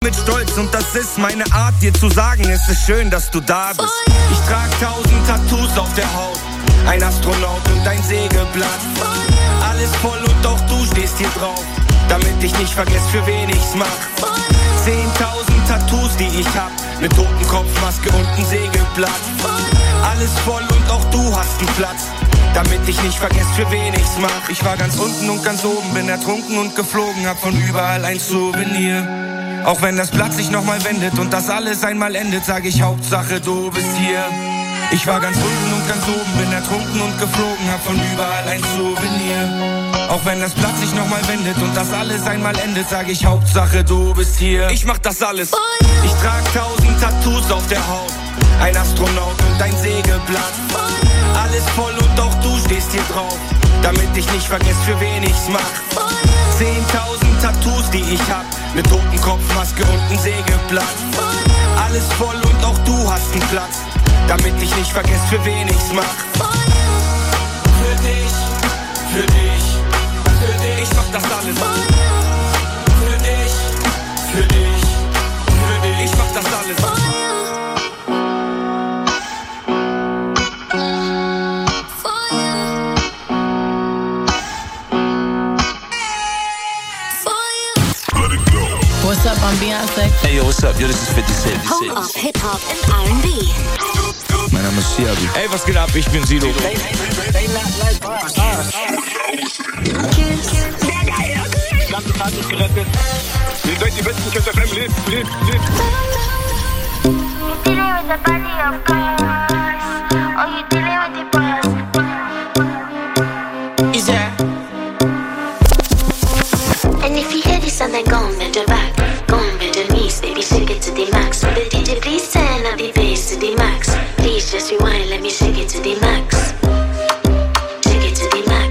mit Stolz und das ist meine Art, dir zu sagen, es ist schön, dass du da bist. Ich trag 1000 Tattoos auf der Haut, ein Astronaut und ein Sägeblatt. Alles voll und auch du stehst hier drauf, damit ich nicht vergess, für wen ich's mach. 10.000 Tattoos, die ich hab, mit Totenkopfmaske und ein Sägeblatt. Alles voll und auch du hast einen Platz, damit ich nicht vergess, für wen ich's mach. Ich war ganz unten und ganz oben, bin ertrunken und geflogen, hab von überall ein Souvenir. Auch wenn das Blatt sich nochmal wendet und das alles einmal endet, sag ich Hauptsache du bist hier. Ich war ganz unten und ganz oben, bin ertrunken und geflogen, hab von überall ein Souvenir. Auch wenn das Blatt sich nochmal wendet und das alles einmal endet, sag ich Hauptsache du bist hier. Ich mach das alles. Ich trag 1000 Tattoos auf der Haut, ein Astronaut und ein Sägeblatt. Alles voll und auch du stehst hier drauf, damit ich nicht vergess, für wen ich's mach. 10.000 Tattoos, die ich hab, mit Totenkopfmaske und ein Sägeblatt. Alles voll und auch du hast einen Platz, damit ich nicht vergess, für wen ich's mach. Für dich, für dich, für dich, ich mach das alles. Für dich, für dich, für dich, ich mach das alles. What's up, I'm Beyonce. Hey yo, what's up? Yo, this is 50 Cent. Home of Hip-Hop and R&B. Mein Name ist Siabi. Ey, was geht ab? Ich bin Sido. Ganze Tag ist gerettet. Ihr seid die besten Kids FM. Lebt. And if you hear this and then go on bend your back, go on bend your knees, baby, shake it to the max. Will the DJ please turn up the bass to the max? Please just rewind, let me shake it to the max. Shake it to the max.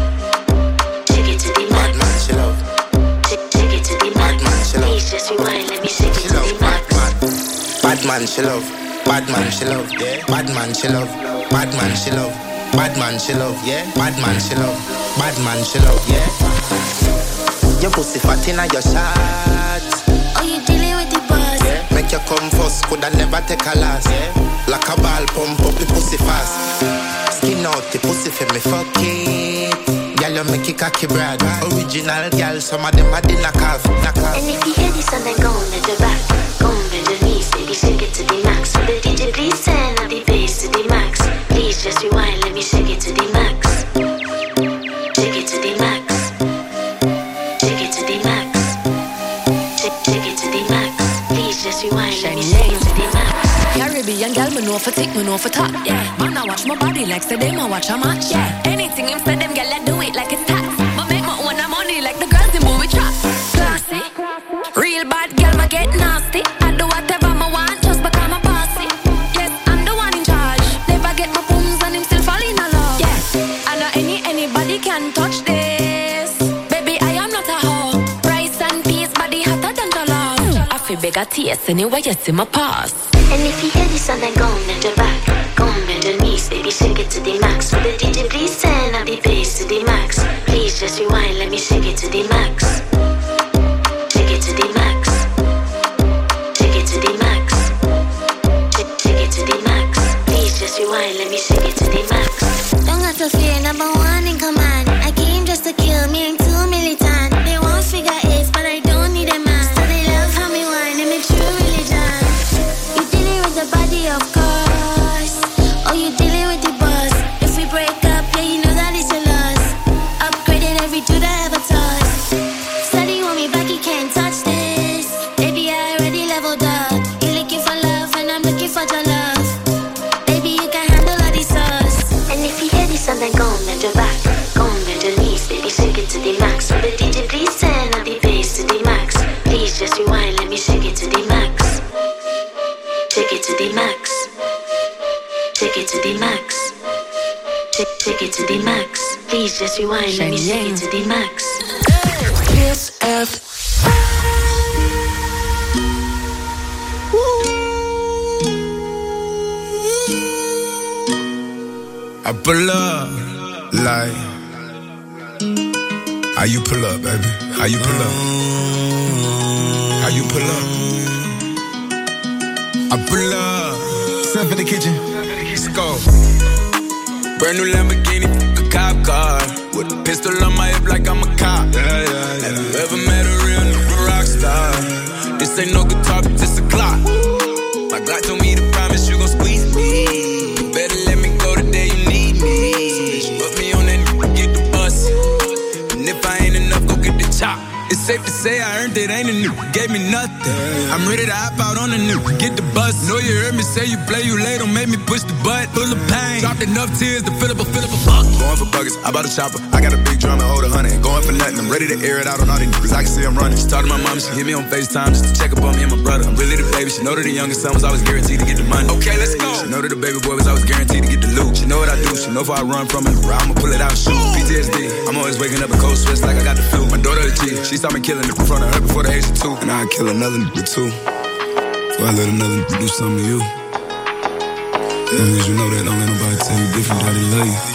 Shake it to the max. Bad man, chill out. Shake it to the max. Please just rewind, let me shake it to the max. Bad man, chill out. Bad man, chill out. Yeah. Bad man, chill out. Bad man, chill out. Bad man, chill out. Yeah. Bad man, chill out. Bad man, chill out. Yeah. Your pussy fat inna your shots. Oh, you dealing with the boss? Yeah. Make you come first, coulda never take a last. Yeah. Like a ball, pump up the pussy fast. Skin out the pussy for me, fuck it. Girl, you make it cocky brag. Original girl, some of them body knock off. And if you hear this and then go on bend your back, go on bend your knees, baby, shake it to the max. Will the DJ please turn up the bass to the max? Please just rewind, let me shake it to the max. Shake it to the max. Shake it to the max. Shake it to the max. Please just rewind, let me shake it to the max. Caribbean girl, me know for tick, me know for top. Yeah, man, I watch my body like say them, I watch a match. Yeah, anything him said them, girl, I do it like it's tax. But make my own money like the girls in movie trap. Classy, real bad girl, ma get nasty. I do whatever I want just because I'm bossy. Yes, I'm the one in charge. Never get my booms and him still fall in love. Yeah, I know anybody can touch this. Baby, I am not a hoe. Rice and peas, body hotter than jollof. I feel bigger taste anyway, you see my pass. And if you hear this and then go on bend your back, go on bend your knees, baby, shake it to the max. Will the DJ please turn up the bass to the max? Please just rewind, let me shake it to the max. Shake it to the max. Shake it to the max. Shake it to the max. Please just rewind, let me shake it to the max. Don't got to fear, number one in command. I came just to kill, me ain't too militant. They won't figure it, but I don't need a man. So they love how me whine and make true religion. You dealing with the body, of course. Oh, you dealing with the boss. If we break up, yeah, you know that it's your loss. Upgraded every dude I ever touched. Study want me back, you can't touch this. Baby, I already leveled up. You looking for love, and I'm looking for your love. Baby, you can handle all these sauce. And if you hear this and then go on bend your back, go on bend your knees, baby, shake it to the max. Will the DJ please turn up the bass to the max? Please just rewind, let me shake it to the max. Shake it to the max. Shake it to the max. Shake it to the max. Please just rewind, let me shake it to the max. Kiss F. I pull up like How you pull up, baby? How you pull up? How you pull up? I pull up. Step in the kitchen. Let's go. Brand new Lamborghini, a cop car. With a pistol on my hip like I'm a cop. Have you ever met a real nigga rock star? This ain't no guitar, but this a clock. My God told me to promise you gon' squeeze me. You better let me go the day you need me. So bitch, put me on that nigga, get the bus. And if I ain't enough, go get the chop. It's safe to say I earned it, ain't a new, gave me nothing. I'm ready to hop out on the new, get the bus. Know you heard me say you play, you late, don't make me push the butt. Full of pain, dropped enough tears to fill up a bucket. Going for buggers, I bought a chopper. I got a big drum and hold 100. Going for nothing, I'm ready to air it out on all these niggas. I can see I'm running. She talked to my mom, she hit me on FaceTime just to check up on me and my brother. I'm really the baby, she know that the youngest son was always guaranteed to get the money. Okay, let's go. She know that the baby boy was always guaranteed to get the loot. She know what I do, she know if I run from it, I'ma pull it out and shoot. PTSD, I'm always waking up in cold sweats like I got the flu. My daughter the G, she saw me killing it in front of her before the age of 2. And I'd kill another nigga too. Before I let another nigga do something to you. As long as you know that, don't let nobody tell you different how they love you.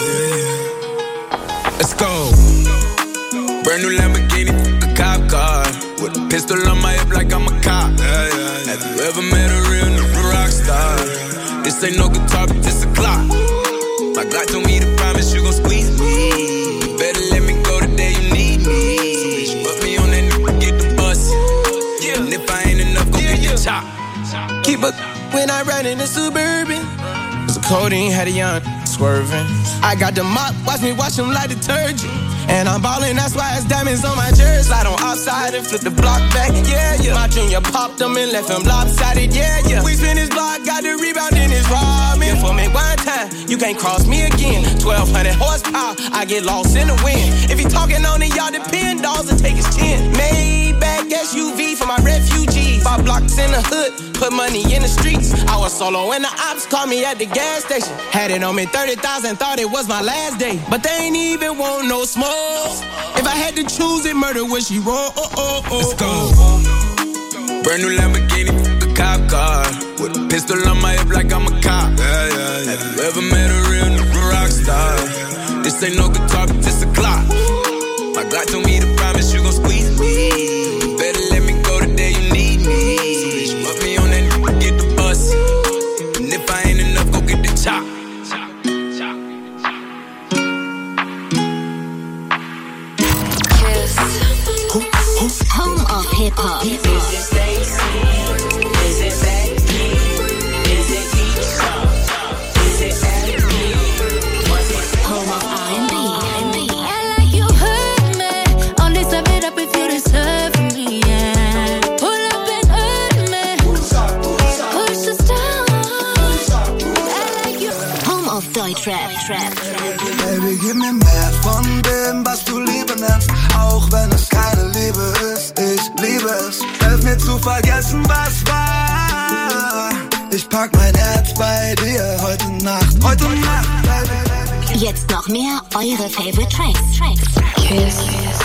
Let's go. Brand new Lamborghini, a cop car. With a pistol on my hip like I'm a cop. Have you ever met a real nigga rock star? This ain't no guitar, but this a clock. My God told me to promise you gon' squeeze me. You better let me go the day you need me. So bitch, put me on that nigga, get the bus. And if I ain't enough, go get the chop. Keep up when I ride in the Suburban. So codeine had a young swerving. I got the mop, watch me wash them like detergent. And I'm ballin', that's why it's diamonds on my jersey. Slide on outside and flip the block back, yeah, yeah. My junior popped them and left him lopsided, yeah, yeah. We spin his block, got the rebound in his robbing. For me one time, you can't cross me again. 1,200 horsepower, I get lost in the wind. If he talking on it, y'all depend, dolls will take his chin. Maybach SUV for my refugees. 5 blocks in the hood, put money in the streets. I was solo and the ops called me at the gas station. Had it on me 30,000, thought it was my last day. But they ain't even want no smoke. If I had to choose it, murder when she roll. Let's go. Brand new Lamborghini, a cop car. With a pistol on my hip like I'm a cop. Have you ever met a real nigga rock star? This ain't no guitar, but this a clock. My God told me to promise you gon' squeeze me. You better let me go the day you need me. So bitch, put me on that nigga, get the bus. And if I ain't enough, go get the chop. Home of hip hop. Is it Stacy? Is it Becky? Is it Keisha? Is it Abby? Home of R&B. I like you hurt me. Only step it up if you deserve me. Yeah. Pull up and hurt me. Push us down. I like you. Home of Deutschrap. Baby, gib mir mehr von dem, was du Liebe nennst. Auch wenn es keine Liebe ist, ich liebe es. Hilf mir zu vergessen, was war. Ich pack mein Herz bei dir heute Nacht, baby. Jetzt noch mehr eure Favorite Tracks. Kiss.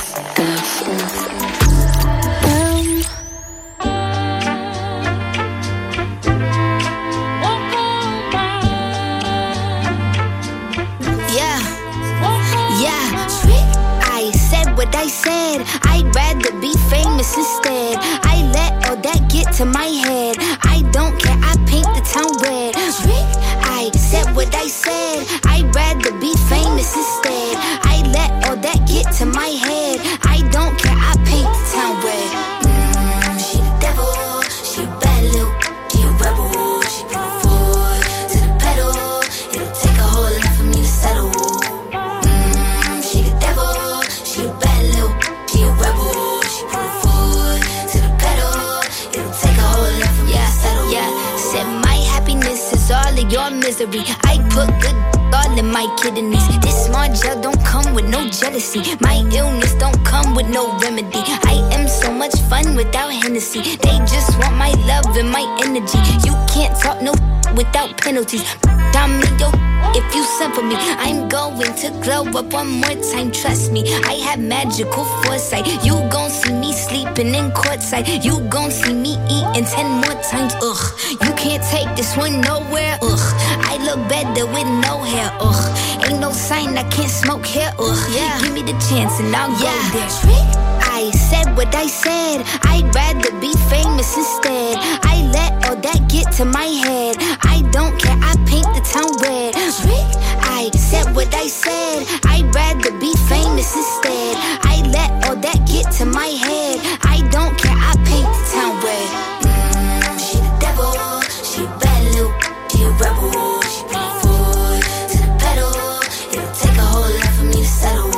I said I'd rather be famous instead. I let all that get to my head. I don't care, I paint the town red. I said what I said. I'd rather be famous instead. I let all that get to my head. I don't care, I paint the town red. She the devil, she a bad little, she a rebel. She put her foot to the pedal. It'll take a whole lot for me to settle. She the devil, she a bad little, she a rebel. She put her foot to the pedal. It'll take a whole lot for me to settle. Yeah, said my happiness is all of your misery. I put good all in my kidneys. This small gel don't come with no jealousy. My illness don't come with no remedy. I am so much fun without Hennessy. They just want my love and my energy. You can't talk no without penalties. I'm in your if you send for me. I'm going to glow up one more time, trust me. I have magical foresight. You gon' see me sleeping in courtside. You gon' see me eating and 10 more times, ugh. You can't take this one nowhere, ugh. I look better with no hair, ugh. Ain't no sign I can't smoke here, ugh. Yeah. Give me the chance and I'll go there. Trick. I said what I said. I'd rather be famous instead. I let all that get to my head. I don't care, I paint the town red. Trick. I said what I said. I'd rather be famous instead. I let all that get to my head. I don't care, I paint the town red. She the devil, she a bad little, she a rebel. She put her foot to the pedal. It'll take a whole lot for me to settle.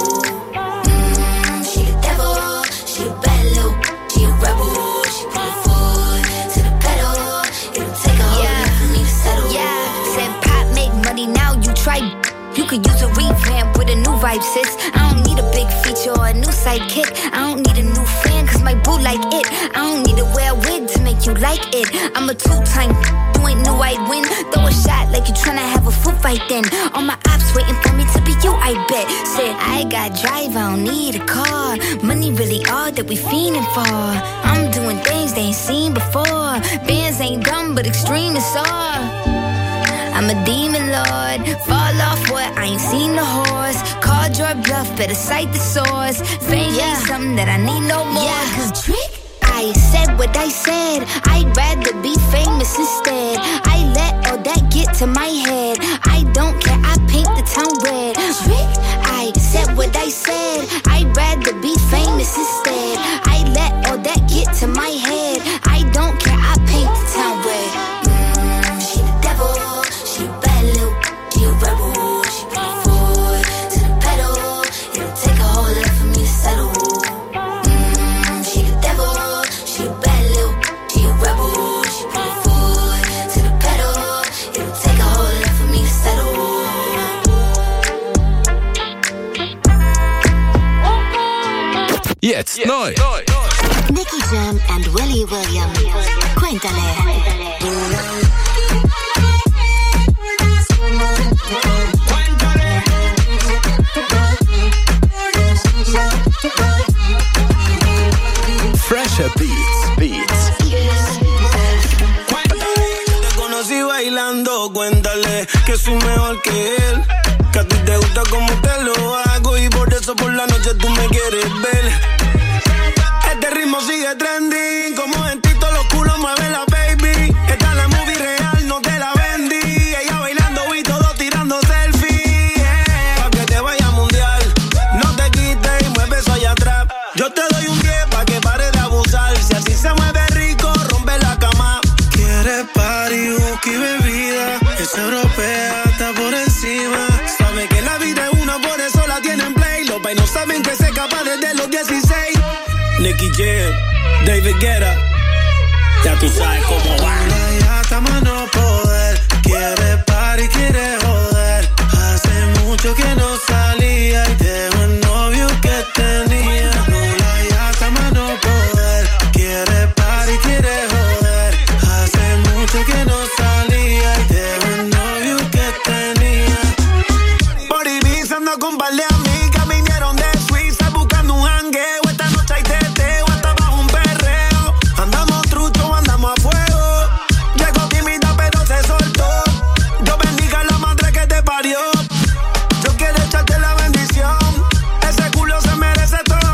She the devil, she a bad little, she a rebel. She put her foot to the pedal. It'll take a whole lot for me to settle. Yeah, said pop make money, now you try. You could use a revamp with a new vibe, sis. I don't need a big feature or a new sidekick. I don't need a new fan, cause my boo like it. I don't need to wear a wig to make you like it. I'm a two-time, you ain't know I'd win. Throw a shot like you tryna have a foot fight then. All my ops waiting for me to be you, I bet. Said, I got drive, I don't need a car. Money really all that we fiending for. I'm doing things they ain't seen before. Bands ain't dumb, but extreme is all. I'm a demon lord, fall off what, I ain't seen the horse. Called your bluff, better cite the source. Fame ain't something that I need no more. Cause trick, I said what I said. I'd rather be famous instead. I let all that get to my head. I don't care, I paint the town red. Trick, I said what I said. I'd rather be famous instead. I let all that get to my head. I don't care, I paint the town red. She the devil, she a bad little, she a rebel. She put her foot to the pedal. It'll take a whole lot for me to settle. She the devil, she a bad little, she a rebel. She put her foot to the pedal. It'll take a whole lot for me to settle. Jetzt neu. Nicky Jam and Willy William. Cuéntale. Fresher Beats. Te conocí bailando, cuéntale que soy mejor que él. Que a ti te gusta como te lo hago y por eso por la noche tú me quieres ver. Este ritmo sigue trending, como en ti todos los culos mueven la baby. Esta es la movie real, no te la vendí. Ella bailando y todo tirando selfie. Pa' que te vaya mundial, no te quites y mueve eso allá atrás. Yo te doy un 10 pa' que pare de abusar. Si así se mueve rico, rompe la cama. Quiere party, whisky, bebida. Es europea, está por encima. Sabe que la vida es una, por eso la tienen play. Los pais no saben que se escapa desde los 16. Nicky Jam, David Guetta. Ya tú sabes cómo va. Ya estamos a no poder. Quiere party, quiere joder. Hace mucho que no salía y tengo el novio que tenía. Ya estamos a no poder. Quiere party, quiere joder. Hace mucho que no salía y tengo el novio que tenía. Por Ibiza ando con par de amigas, vinieron de Suiza buscando un jangueo. Esta noche hay teteo, hasta bajo un perreo. Andamos truchos, andamos a fuego. Llegó tímida pero se soltó. Dios bendiga a la madre que te parió. Yo quiero echarte la bendición. Ese culo se merece todo.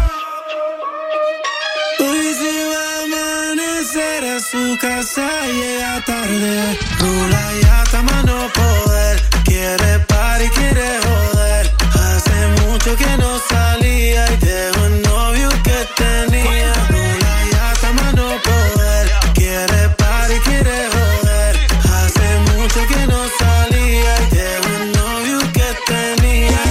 Hoy se va a amanecer a su casa y llega tarde. Rula ya está a no poder. Quiere party, quiere joder. Hace mucho que no salía y tengo el novio que tenía. Rula ya está a no poder. Quiere party, quiere joder. Hace mucho que no salía y tengo el novio que tenía.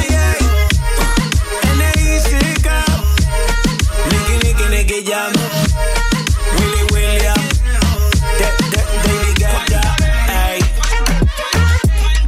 N.I.C.K. Nicky Jam, Willy William, David Guetta, ey.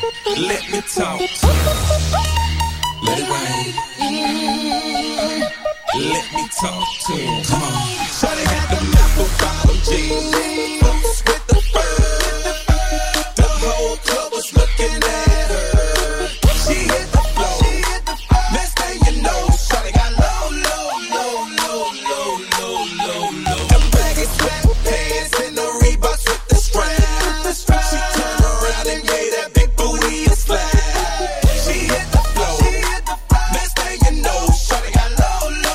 Let me talk. Let it rain. Let me talk to him. Come on. Shawty got the apple bottom jeans, boots with the fur. The whole club was looking at her. She hit the floor. Next thing you know, shawty got low. Them baggy sweatpants and the Reeboks with the strap. She turned around and gave that big booty a slap. She hit the floor. Next thing you know, shawty got low.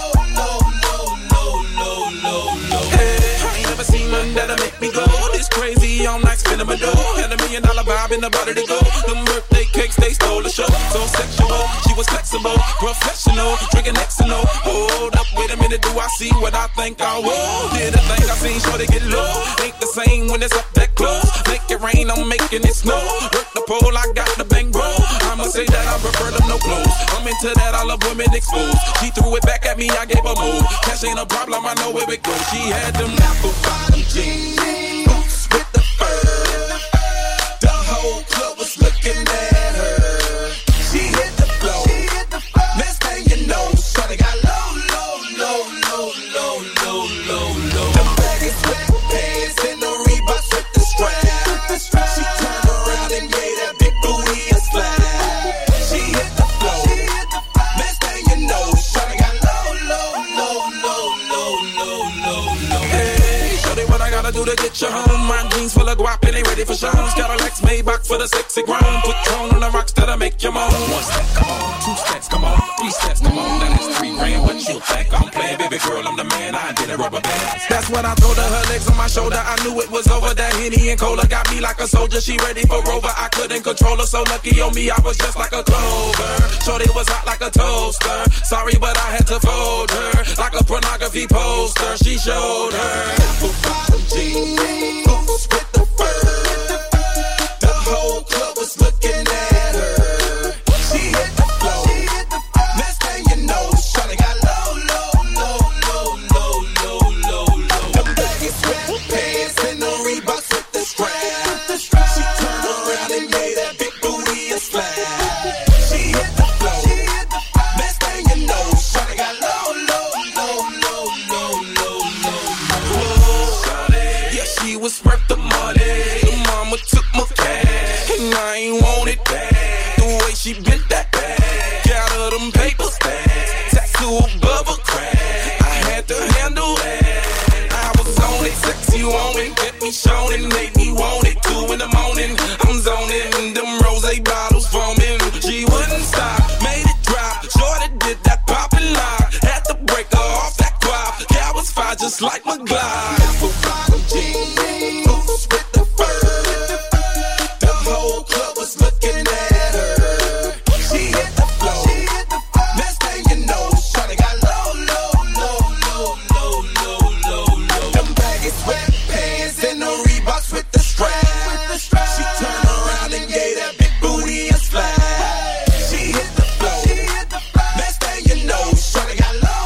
Hey, I ain't never seen nothing that'll make me go this crazy. All night spinning my dough. Had $1 million vibe in the body to go. Them birthday cakes, they stole the show. So sexual, she was flexible, professional, drinking Xano. Hold up, wait a minute, do I see what I think I will? Did the thing I seen, sure they get low. Ain't the same when it's up that close. Make it rain, I'm making it snow. Work the pole, I got the bang bro. I'ma say that I prefer them no clothes. I'm into that, I love women exposed. She threw it back at me, I gave her move. Cash ain't a problem, I know where it goes. She had them apple bottom jeans, boots with the fur. The whole club was looking at her. She hit the floor. Next thing you know, shawty got low. The baggy sweatpants and the Reeboks with the strap. She turned around and gave that big booty a slap. She hit the floor. Next thing you know, shawty got low. Hey, shawty, what I gotta do to get you home? My jeans full of guap and they ready for shows. Cadillacs Maybach for the sexy grown. Put tone on the rocks that'll make you moan. 1 step, come on. 2 steps, come on. 3 steps, come on. That is 3 grand. What you think I'm playing? Baby girl, I'm the man. I did a rubber band. That's when I told her legs on my shoulder. I knew it was over. That Henny and Cola got me like a soldier. She ready for Rover. I couldn't control her. So lucky on me, I was just like a clover. Shorty was hot like a toaster. Sorry, but I had to fold her. Like a pornography poster. She showed her apple bottom jeans, boots with the fur. The whole club was looking at her. She hit the floor. Next thing you know, shawty got low. The baggy sweatpants and the Reeboks with the strap. She turned around and gave that big booty a slap. She hit the floor. Next thing you know, shawty got low. Yeah, she was worth the money. Mama took my cash, and I ain't want it back. The way she bent that back, got her them paper stacks, tattoo above her crack. I had to handle that. I was on it, sexy on it, kept me showing it, made me want it. 2 in the morning, I'm zoning, them rosé bottles foaming. She wouldn't stop, made it drop. Jordan did that poppin' lock, had to break her off that guap. Yeah, I was fine just like my glide. Apple bottom jeans, boots with the fur. The whole club was looking at her. She hit the floor. Next thing you know, shawty got low. Them baggy sweatpants and the Reeboks with the strap. She turned around and gave that big booty a slap. She hit the floor. Next thing you know, shawty got low.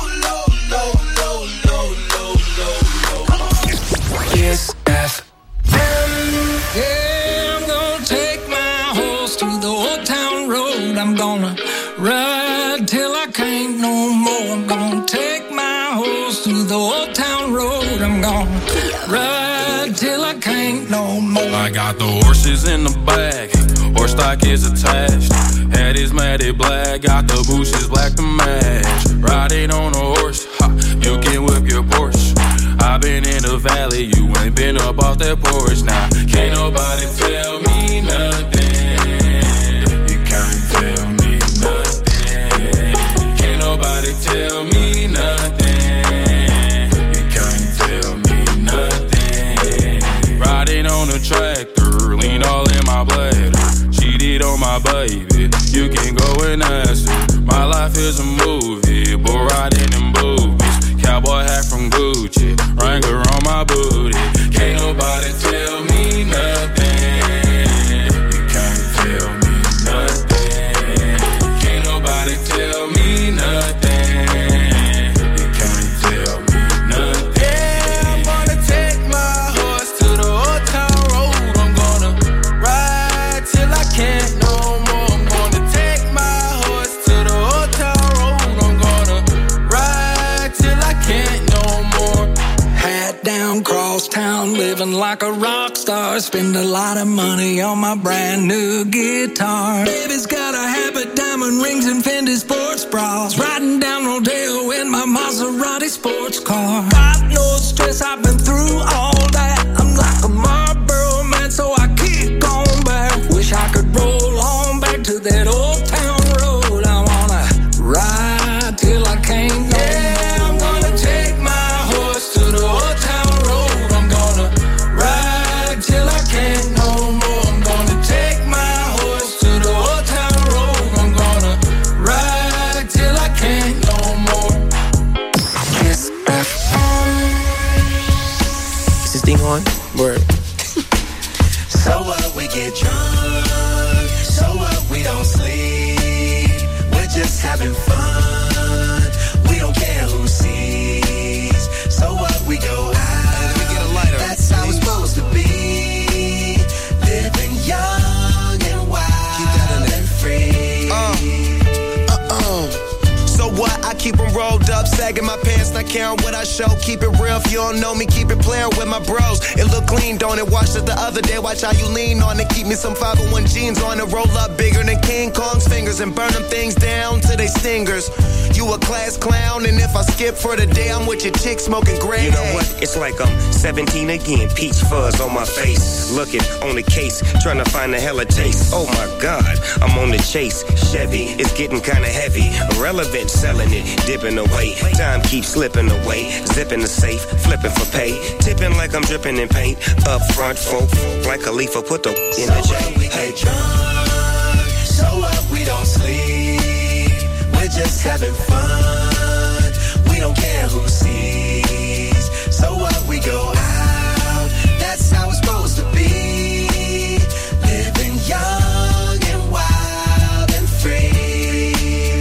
Kiss FM. Yeah, I'm gonna take my horse to the old town road. I'm gonna ride till I can't no more. I'm gonna take my horse to the old town road. I'm gonna ride till I can't no more. I got the horses in the back, horse stock is attached. Head is matted black, got the bushes black to match. Riding on a horse, ha, you can whip your Porsche. I've been in the valley, you ain't been up off that porch. Now, can't nobody tell me nothing. You can't tell me nothing. Can't nobody tell me nothing. You can't tell me nothing. Riding on a tractor, lean all in my bladder. Cheated on my baby, you can go and ask her. My life is a movie, bull riding in boobies. Cowboy hat from Gucci, Wrangler on my booty. Can't nobody tell me nothing. You can't tell me nothing. Can't nobody tell me nothing. You can't tell me nothing. Yeah, I'm gonna take my horse to the old town road. I'm gonna ride till I can't no like a rock star. Spend a lot of money on my brand new guitar. Baby's got a habit, diamond rings and Fendi sports bras. Riding down Rodeo in my Maserati sports car. Got no stress, I've been through all that. I'm like a Marlboro man, so I keep going back. Wish I could roll on back to that old town road. I wanna ride till I can't no more. I'm gonna take my horse to the old town road. I'm gonna ride till I can't no more. I'm gonna take my horse to the old town road. I'm gonna ride till I can't no more. Kiss FM. Is this thing on? Word. So what, we get drunk. So what, we don't sleep. We're just having fun. We don't care who sees. So what, we go out. We get a lighter. That's how it's supposed to be. Living young and wild and free. So what? I keep them rolled up, sagging my pants, not caring what I show. Keep it real, if you don't know me, keep it playing with my bros. It look clean, don't it? Watched it the other day, watch how you lean on it. Keep me some 501 jeans on it, roll up bigger than King Kong's fingers and burn them things down to they stingers. You a class clown, and if I skip for the day, I'm with your chick smoking gray. You know what? It's like I'm 17 again, peach fuzz on my face. Looking on the case, trying to find a hella taste. Oh my God, I'm on the chase. Chevy, it's getting kinda heavy. Irrelevant, selling it, dipping away. Time keeps slipping away. Zipping the safe, flipping for pay. Tipping like I'm dripping in paint. Up front, folk, like a leaf, put the in the J. We get drunk. So what, we don't sleep. We're just having fun. We don't care who sees. So what, we go out. That's how it's supposed to be. Living young and wild and free.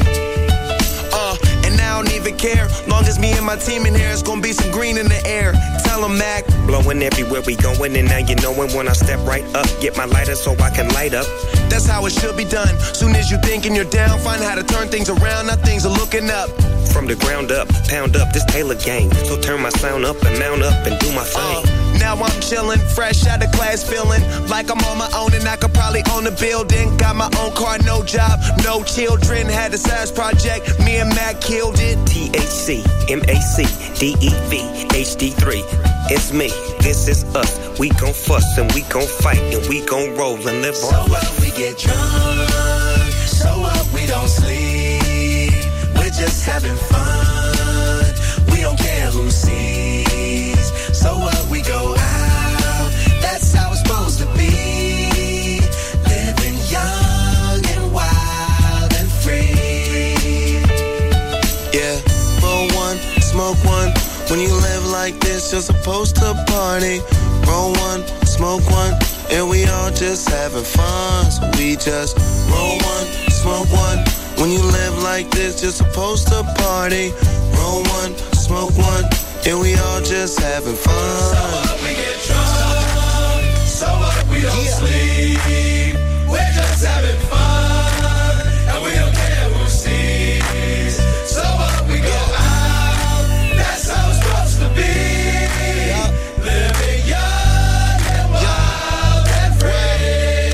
And I don't even care. Long as me and my team in here, it's gonna be some green in the air. Tell 'em, Mac. Blowing everywhere we going, and now you knowin' when I step right up. Get my lighter so I can light up. That's how it should be done. Soon as you thinking you're down, find how to turn things around. Now things are looking up. From the ground up, pound up this Taylor gang. So turn my sound up and mount up and do my thing. Now I'm chillin', fresh out of class, feeling like I'm on my own and I could probably own a building. Got my own car, no job, no children. Had a size project, me and Mac killed it. THC, MAC, DEV, HD3. It's me, this is us. We gon' fuss and we gon' fight and we gon' roll and live so on life. So we get drunk. So what, we don't sleep. We're just having fun. We don't care who sees. So what, we go out. That's how it's supposed to be. Living young and wild and free. Yeah, roll one, smoke one. When you live like this, you're supposed to party. Roll one, smoke one, and we all just having fun. So we just roll one, smoke one. When you live like this, you're supposed to party. Roll one, smoke one, and we all just having fun. So what, we get drunk. So what, we don't sleep. We're just having fun, and we don't care who sees. So what, we go out. That's how it's supposed to be. Living young and wild and free.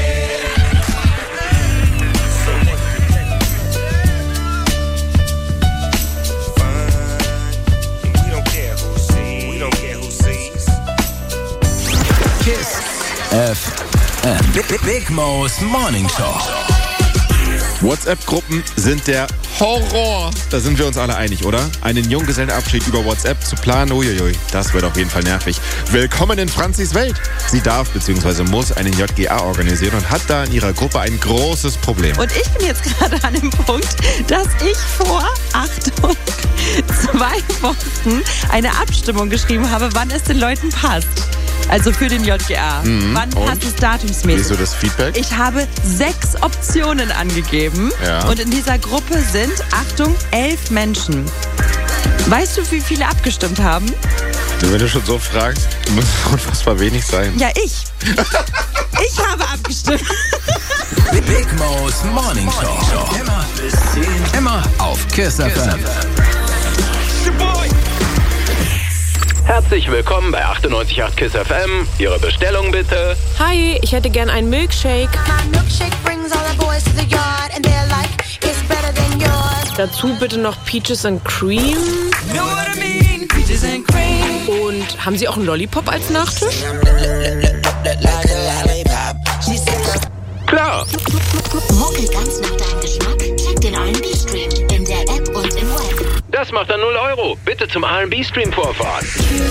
We don't care who sees. We don't care who sees. Kiss FM. Big Mo's Morning Show. WhatsApp-Gruppen sind der Horror. Da sind wir uns alle einig, oder? Einen Junggesellenabschied über WhatsApp zu planen, uiuiui, das wird auf jeden Fall nervig. Willkommen in Franzis Welt. Sie darf bzw. muss einen JGA organisieren und hat da in ihrer Gruppe ein großes Problem. Und ich bin jetzt gerade an dem Punkt, dass ich vor, Achtung, 2 Wochen eine Abstimmung geschrieben habe, wann es den Leuten passt. Also für den JGA. Wann passt es datumsmäßig? Wieso das Feedback? Ich habe 6 Optionen angegeben. Ja. Und in dieser Gruppe sind, Achtung, 11 Menschen. Weißt du, wie viele abgestimmt haben? Wenn du schon so fragst, muss es unfassbar wenig sein. Ja, ich. Ich habe abgestimmt. Big Mo's Morning Show. Immer bis 10. Immer auf Kiss FM. Herzlich willkommen bei 98.8 KISS FM. Ihre Bestellung bitte. Hi, ich hätte gern einen Milkshake. Dazu bitte noch Peaches and Cream. Und haben Sie auch einen Lollipop als Nachtisch? Klar. Mucke ganz nach deinem Geschmack? Check den R&B-Stream in der App und im Web. Das macht dann 0 Euro. Bitte zum R&B-Stream vorfahren.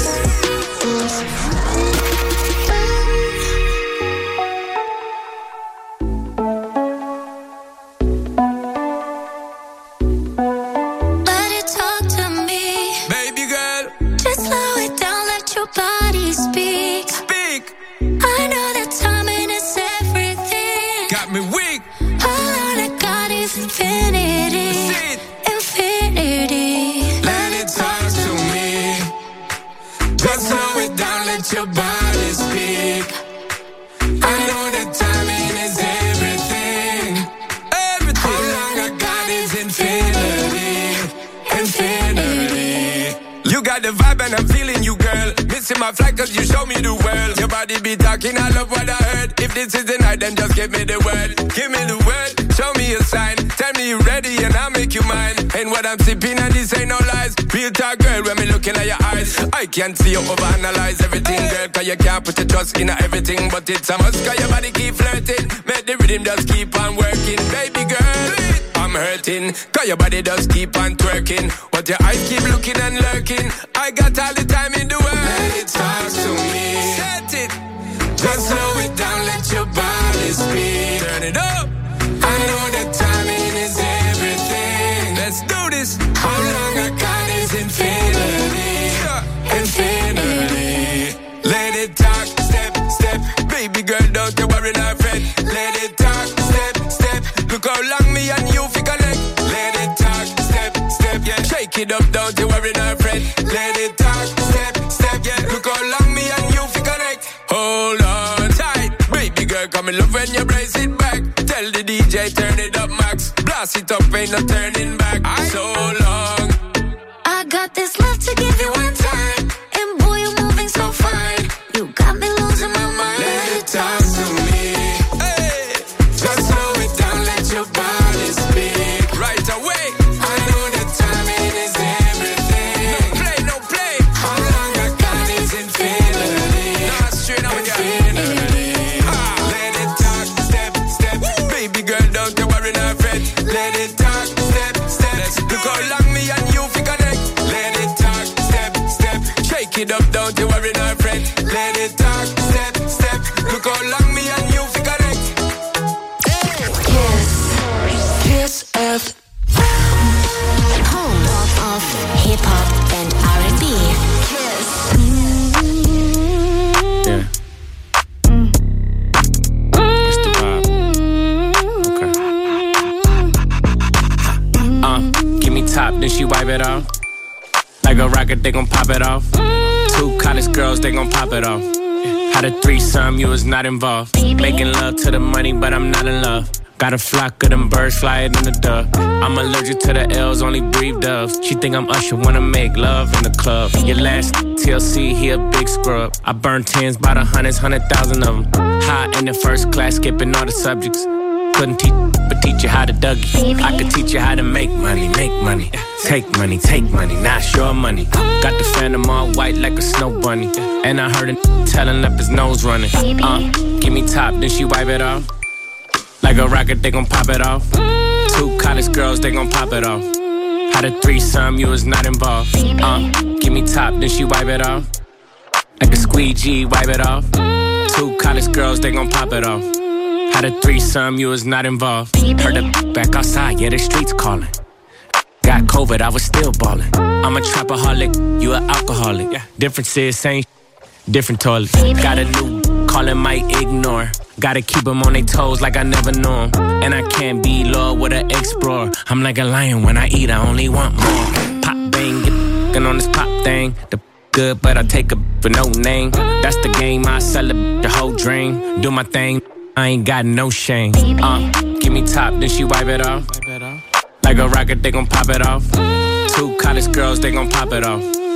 Your body speak. I know that timing is everything. Everything. How long I got is infinity. Infinity. You got the vibe and I'm feeling you, girl. Missing my flight cause you show me the world. Your body be talking, I love what I heard. If this is the night, then just give me the word. Give me the word, show me a sign. Tell me you're ready and I'll make you mine. And what I'm sipping and this ain't no lies. Real talk, girl, when me looking at your eyes. I can't see you overanalyze everything, girl. Cause you can't put your trust in everything. But it's a must cause your body keep flirting. Make the rhythm just keep on working. Baby girl, I'm hurting. Cause your body just keep on twerking. But your eyes keep looking and lurking. I got all the time in the world. Let it talk to me. Set it. Just slow it down, let your body speak. Turn it up. I know that timing is everything. Let's do this. How long I got is infinity. Infinity. Let it talk, step, step. Baby girl, don't you worry, not fret. Let it talk, step, step. Look how long me and you fi connect. Let it talk, step, step, yeah. Shake it up, don't you worry, not fret. Let it talk, step, step, yeah. Look how long me and you fi connect. Hold on tight, baby girl, come in love when you brace it back. Tell the DJ turn it up max. Blast it up, ain't no turning back. So long. I got this love to give you one time. And boy, you're moving so fine. You got me losing my mind. Let it talk to me. Hey, just slow it down, let your body speak. Right away. I know that timing is everything. No play, no play. How long I got is infinity. Nah, straight up infinity. Let it talk, step, step. Woo. Baby girl, don't you worry, not fret. Let it talk, step, step. Look how long me and you fi connect. Let it talk, step, step. Shake it up, don't you worry, not fret. Let it talk, step, step. Look how long me and you fi connect. Kiss. Kiss F. Home of hip hop and R&B. Kiss. Yeah. It's the vibe. Okay. Give me top, then she wipe it off. Like a rocket, they gon' pop it off. 2 college girls, they gon' pop it off. Had a threesome, you was not involved. Making love to the money, but I'm not in love. Got a flock of them birds, fly it in the dove. I'm allergic to the L's, only breathe doves. She think I'm Usher, wanna make love in the club. Your last TLC, he a big scrub. I burn 10s by the hundreds, 100,000 of them. High in the first class, skipping all the subjects. Couldn't teach, but teach you how to Dougie. I could teach you how to make money, take money, not your money. Got the phantom all white like a snow bunny. And I heard it telling up his nose running. Give me top, then she wipe it off. Like a rocket, they gon' pop it off. 2 college girls, they gon' pop it off. Had a threesome, you was not involved. Give me top, then she wipe it off. Like a squeegee, wipe it off. 2 college girls, they gon' pop it off. Had a threesome, you was not involved. Heard the back outside, yeah, the streets calling. Got COVID, I was still ballin'. I'm a trapaholic, you an alcoholic. Differences, same different toilets. Got a new callin', might ignore. Gotta keep them on their toes like I never knew 'em. And I can't be loyal with an explorer. I'm like a lion, when I eat, I only want more. Pop bang, get on this pop thing. The good, but I take a for no name. That's the game, I sell it, the whole dream. Do my thing, I ain't got no shame. Give me top, then she wipe it off. Like a rocket, they gon' pop it off. 2 college girls, they gon' pop it off.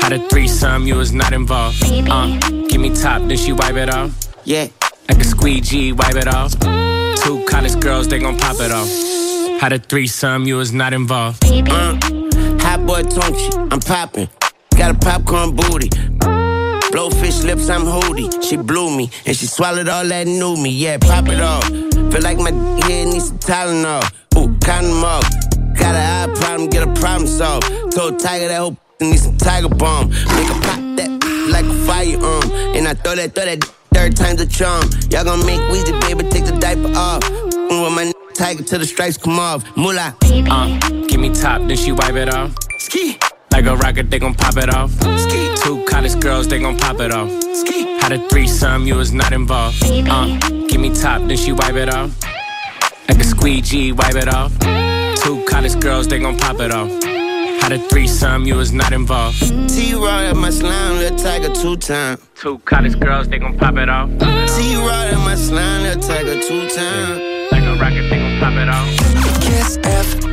Had a threesome, you was not involved. Give me top, then she wipe it off. Yeah. Like a squeegee, wipe it off. Two college girls, they gon' pop it off. Had a threesome, you was not involved. Hot boy Tonchi, I'm poppin'. Got a popcorn booty. Blowfish lips, I'm hoody. She blew me, and she swallowed all that new me. Yeah, pop it off. Feel like my head needs some Tylenol. Ooh, condom off. Got an eye problem, get a problem solved. Told Tiger that whole need some Tiger Balm. Make her pop that like a firearm. And I throw that third time's a charm. Y'all gon' make Weezy, baby, take the diaper off. With my Tiger till the stripes come off. Moolah. Give me top, then she wipe it off. Ski. Like a rocket, they gon' pop it off. Ski. Two college girls, they gon' pop it off. Ski. Had a threesome, you was not involved. Give me top, then she wipe it off. Like a squeegee, wipe it off. Two college girls, they gon' pop it off. Had a threesome, you was not involved. T-Raw at my slime, Lil Tiger 2-time. Two college girls, they gon' pop it off. T-Raw at my slime, Lil Tiger 2-time. Like a rocket, they gon' pop it off. Kiss FM.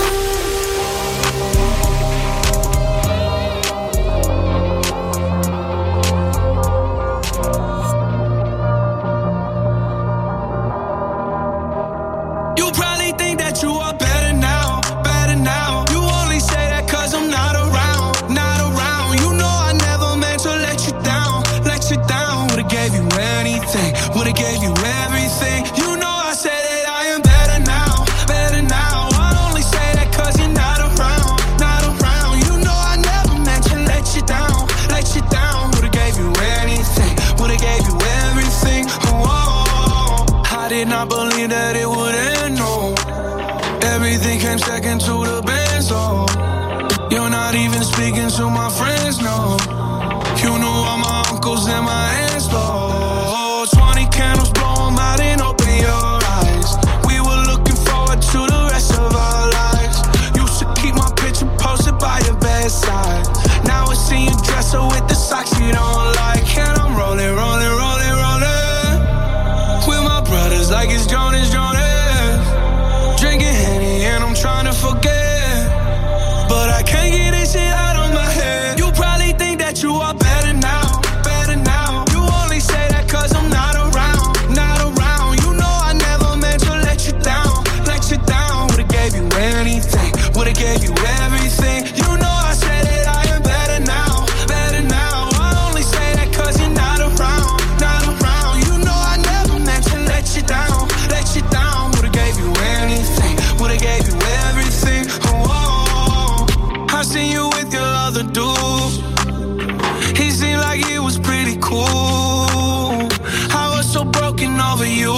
You probably think that you are better now, better now. You only say that cause I'm not around, not around. You know I never meant to let you down, let you down. Would've gave you anything, would've gave you everything. You know I said that I am better now, better now. I only say that cause you're not around, not around. You know I never meant to let you down, let you down. Would've gave you anything, would've gave you everything. Oh, I did not believe that it would end, no. Everything came second to the best, oh. You're not even speaking to my friends, no. You knew all my uncles and my aunts, oh. 20 candles, blow them out and open your eyes. We were looking forward to the rest of our lives. Used to keep my picture posted by your bedside. Now I see you dress her with the socks you don't like. And I'm rolling, rolling, rolling, rolling with my brothers like it's Jonas, Jonas. Drinking Henny and I'm trying to forget, but I can't get this shit out of my head. You probably think that you are better now, better now. You only say that cause I'm not around, not around. You know I never meant to let you down, let you down. Would've gave you anything, would've gave you everything. You know I said that I am better now, better now. I only say that cause you're not around, not around. You know I never meant to let you down, let you down. Would've gave you anything, would've gave you everything. Oh, I seen you with your other dude. He seemed like he was pretty cool. I was so broken over you.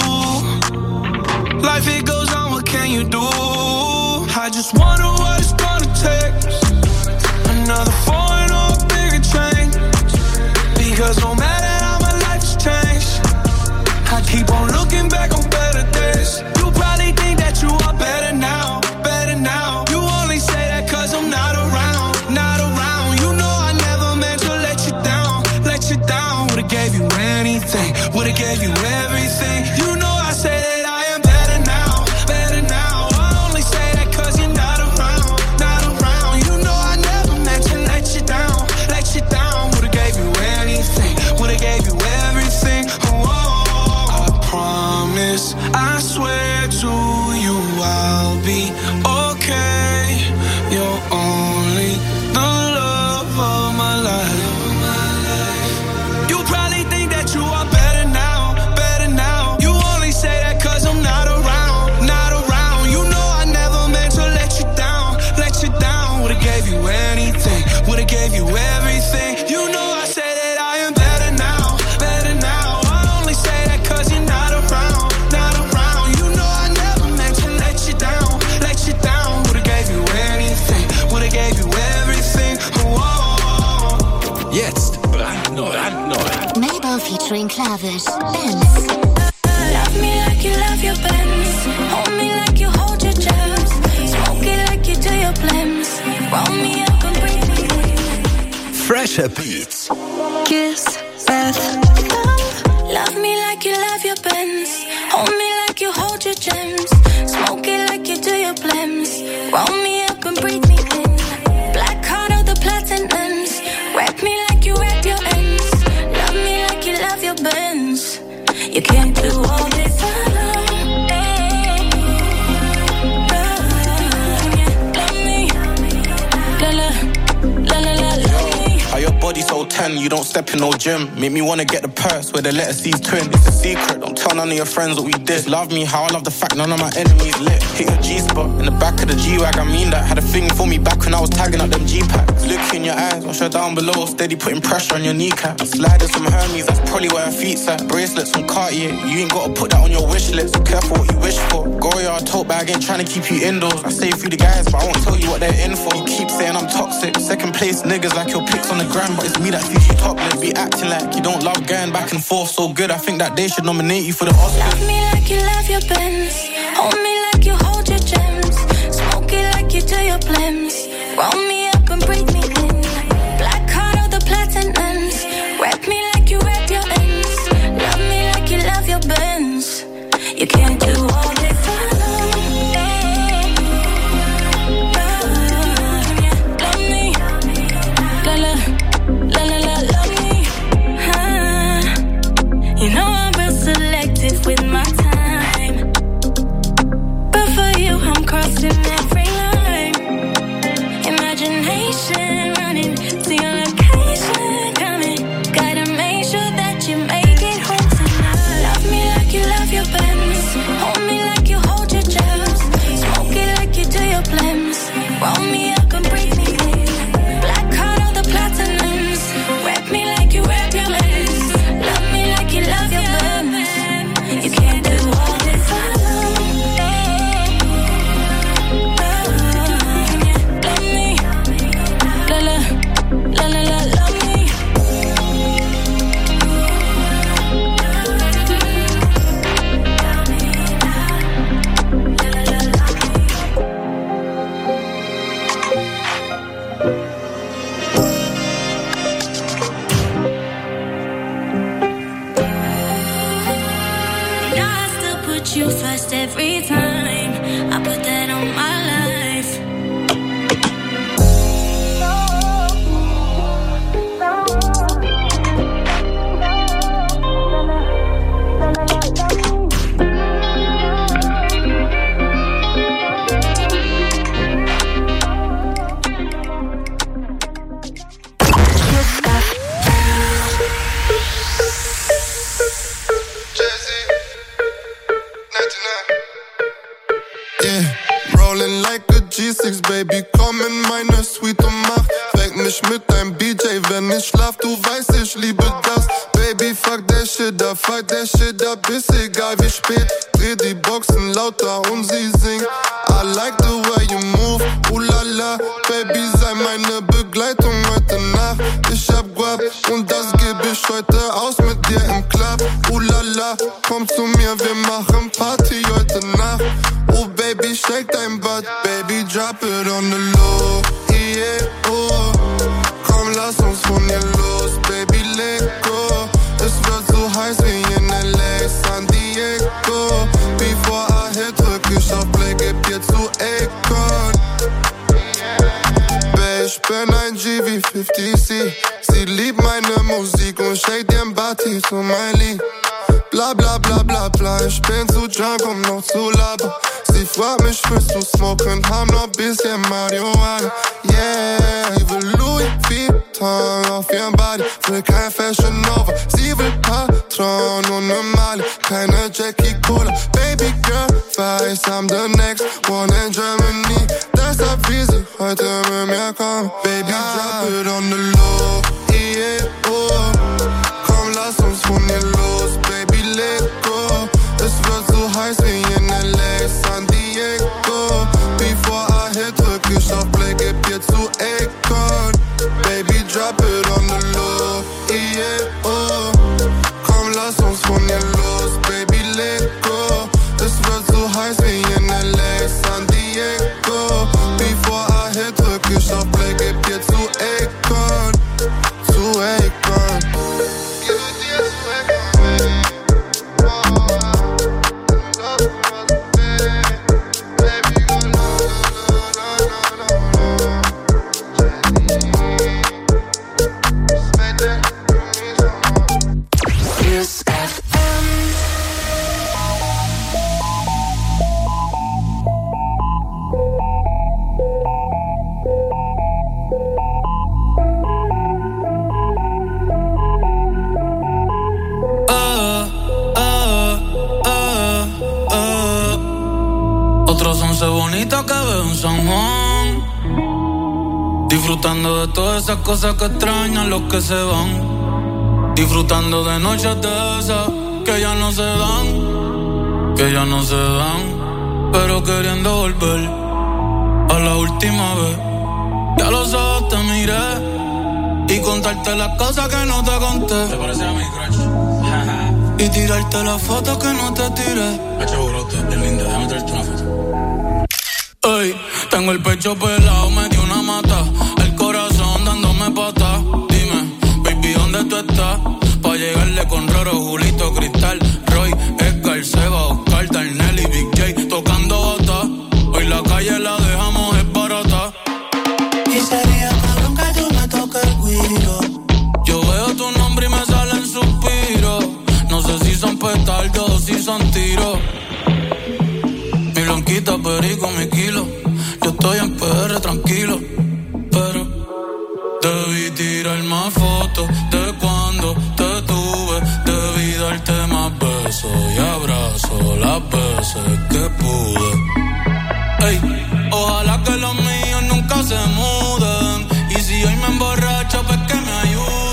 Life it goes on, what can you do? I just wonder what it's gonna take. Another foreign or a bigger change. Because no matter how my life has changed, I keep on looking back on better days. You probably think that you are better now, better now. You only say that cause I'm not around, not around. You know I never meant to let you down, let you down. Would've gave you anything, would've gave you everything. You know I say that I am better now, better now. I only say that cause you're not around, not around. You know I never meant to let you down, let you down. Would've gave you anything, would've gave you everything. Oh, I promise, I swear to you I'll be okay. You're only the love of my life. You probably think that you are better now, better now. You only say that cause I'm not around, not around. You know I never meant to let you down, let you down. Would've gave you anything, would've gave you everything. You know I say that I am better now, better now. I only say that cause you're not around, not around. You know I never meant to let you down, let you down. Would've gave you anything, would've gave you everything. Whoa. Jetzt brandneu. Mabel featuring Klavish, Benz. Love me like you love your Benz. Hold me like you hold your jams. Smoke it like you do your blends. Roll me up and breathe me. Fresher Beats. Kiss FM. Love me like you love your Benz. Hold me like you hold your gems. Smoke it like you do your blends. Roll me up and breathe me in. Black heart of the platinums. Red You can't do all this alone. How your body so 10, you don't step in no gym. Make me wanna get the purse where the letter C's twin. It's a secret, don't tell none of your friends what we did. Just love me how I love the fact none of my enemies lit. Hit your G-spot in the back of the G-Wag, I mean that. Had a thing for me back when I was tagging up them G-packs. Look in your eyes, wash her down below, steady putting pressure on your kneecap. Sliders from Hermes, that's probably where her feet's at. Bracelets from Cartier, you ain't gotta put that on your wish list. Careful what you wish for. Goya, tote bag, ain't trying to keep you indoors. I say through the guys, but I won't tell you what they're in for. You keep saying I'm toxic. Second place niggas like your pics on the gram, but it's me that sees you topless. Be acting like you don't love going back and forth so good. I think that they should nominate you for the Oscars. Love me like you love your Benz. Hold me like you hold your gems. Smoke it like you do your blims. Roll me up and breathe me in. Black card or the platinums. Rap me like you rap your ends. Love me like you love your Benz. You can't do all this alone. With my time, but for you I'm crossing every line. Imagination running to your location, coming. Gotta make sure that you make it home tonight. Love me like you love your Benz. Hold me like you hold your gems. Smoke it like you do your blims. Roll me up and breathe me in. Black card or the platinums. Rap me like you rap your legs. Love me like you love your Benz. You can't do all this alone. Love me, la la, la la la, love me. You first every time. I put that on my life. G6, Baby, komm in meine Suite und mach Weck mich mit deinem BJ, wenn ich schlaf, du weißt, ich liebe das. Baby, fuck der Shit up, ist egal wie spät. Dreh die Boxen lauter und sie singt I like the way you move, ulala. Baby, sei meine Begleitung heute Nacht. Ich hab Guap und das geb ich heute aus mit dir im Club. Ulala, komm zu mir, wir machen Party heute Nacht. Oh Baby, shake dein Butt, Baby, drop it on the low. Yeah, oh, komm, lass uns von hier los, Baby, leg go. Es wird so heiß wie in LA, San Diego. Before I hit, drück ich auf Play, geb dir zu Akon. Babe, ich bin ein G wie 50C. Sie liebt meine Musik und shake den Body zu mein Lied. Bla bla bla bla bla, ich bin zu drunk, um noch zu labern. Sie fragt mich, willst du smoken, haben noch bisschen Marihuana. Yeah, sie will Louis Vuitton auf ihrem Body, will kein Fashion Nova. Sie will Patron und ne Mali, keine Jackie Cola. Baby girl, weiß, I'm the next one in Germany. Deshalb will sie heute mit mir kommen. Baby, drop it on the low, yeah, oh. Komm, lass uns von hier los, Baby, let go. Es wird so heiß wie in LA, San Diego. Before I hit, drück ich auf Play, geb dir zu Akon. Baby, drop it on the low, yeah, oh. Komm, lass uns von hier los, Baby, let go. Es wird so heiß wie in LA, San Diego. Before I hit, drück ich auf Play, geb dir zu Akon. Zu Akon. bonita que veo en San Juan. Disfrutando de todas esas cosas que extrañan los que se van. Disfrutando de noches de esas que ya no se dan. Que ya no se dan. Pero queriendo volver a la última vez. Ya los ojos te miré y contarte las cosas que no te conté. ¿Te parece a mi crush? Y tirarte las fotos que no te tiré. Hacho, brote, es linda, déjame traerte una foto. Ey, tengo el pecho pelado, me dio una mata. El corazón dándome patas. Dime, baby, ¿dónde tú estás? Pa' llegarle con Roro, Julito, Cristal, Roy, Edgar, Seba, Oscar, Darnell y Big J tocando bata. Hoy la calle la dejamos es barata. Y sería cabrón que tú me toques el guiro. Yo veo tu nombre y me salen suspiros. No sé si son petardos o si son tiros. Mi blanquita, perico, mi kilo. Yo estoy en PR tranquilo, pero debí tirar más fotos de cuando te tuve. Debí darte más besos y abrazos las veces que pude. Ey, ojalá que los míos nunca se muden. Y si hoy me emborracho, pues que me ayuden.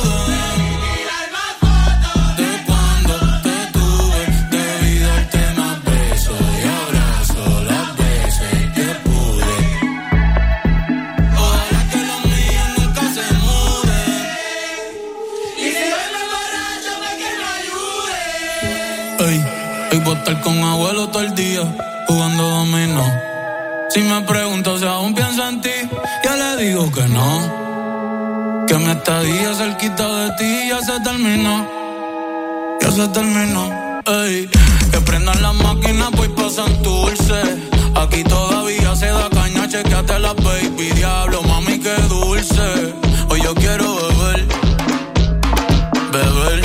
Voy a estar con abuelo todo el día jugando dominó. Si me pregunto si aún pienso en ti, ya le digo que no. Que mi estadía cerquita de ti ya se terminó. Ya se terminó. Ey, que prendan las máquinas, voy pa' Santurce. Aquí todavía se da caña, chequeate la baby. Diablo, mami, qué dulce. Hoy yo quiero beber. Beber.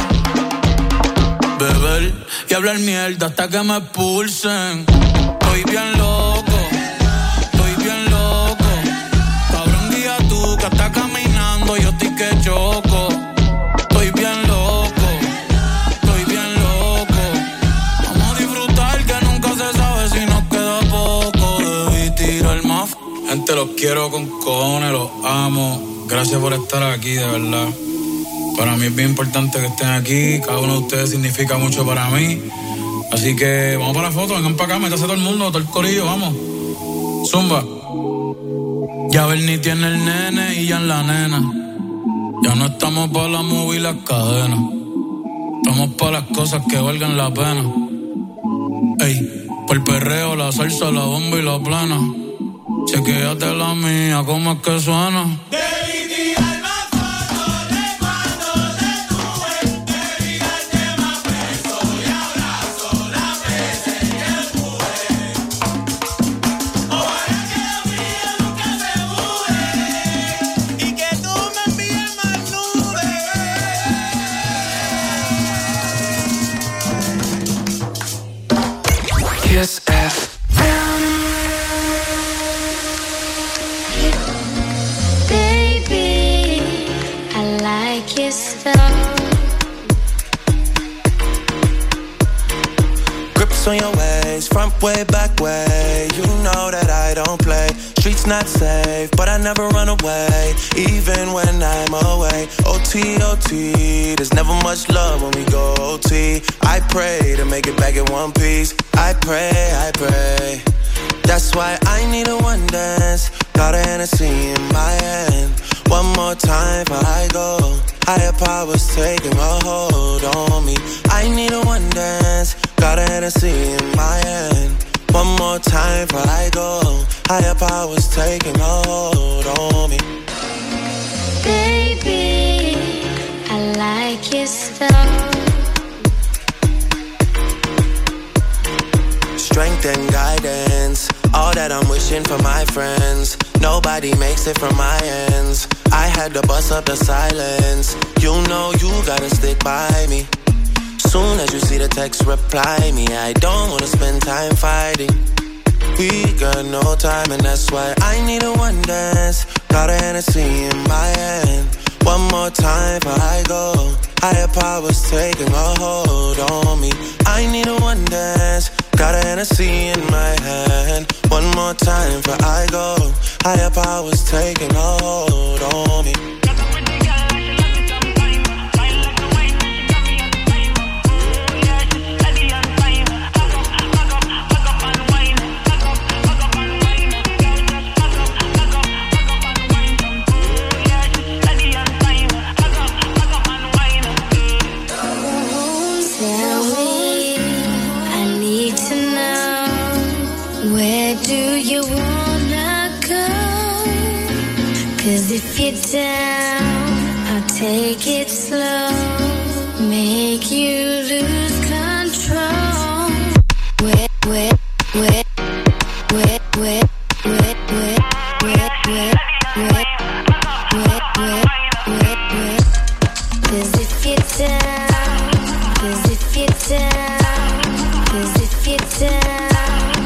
Beber y hablar mierda hasta que me expulsen. Estoy bien loco, estoy bien loco. Cabrón, guía tú que estás caminando, yo estoy que choco. Estoy bien loco, estoy bien loco. Vamos a disfrutar que nunca se sabe si nos queda poco. Debí tirar más. Gente, los quiero con cojones, los amo. Gracias por estar aquí, de verdad. Para mí es bien importante que estén aquí. Cada uno de ustedes significa mucho para mí. Así que vamos para la foto, vengan para acá, métase todo el mundo, todo el corillo, vamos. Zumba. Ya Bernie tiene el nene y ya en la nena. Ya no estamos para la movie y las cadenas. Estamos para las cosas que valgan la pena. Ey, por el perreo, la salsa, la bomba y la plana. Chequéate la mía, ¿cómo es que suena? Kiss FM. Baby, I like your stuff. Grips on your ways, front way, back way. You know that I don't play. Streets not safe, but I never run away, even when I'm away. OT, OT, there's never much love when we go OT. I pray to make it back in one piece. I pray, I pray. That's why I need a one dance. Got a Hennessy in my hand. One more time before I go. Higher powers taking a hold on me. I need a one dance. Got a Hennessy in my hand. One more time before I go. Higher powers taking a hold on me. Baby, I like your stuff. Strength and guidance, all that I'm wishing for my friends. Nobody makes it from my ends. I had to bust up the silence. You know you gotta stick by me. Soon as you see the text, reply me. I don't wanna spend time fighting. We got no time and that's why I need a one dance. Got a Hennessy in my hand. One more time before I go. Higher powers taking a hold on me. I need a one dance. Got a Hennessy in my hand. One more time before I go. Higher powers taking a hold on me. If you're down, I'll take it slow, make you lose control. Wet, wet, wet, wet, wet, wet, wet, wet, wet, wet, wet, wet, wet, wet. 'Cause if you're down, 'cause if you're down, 'cause if you're down.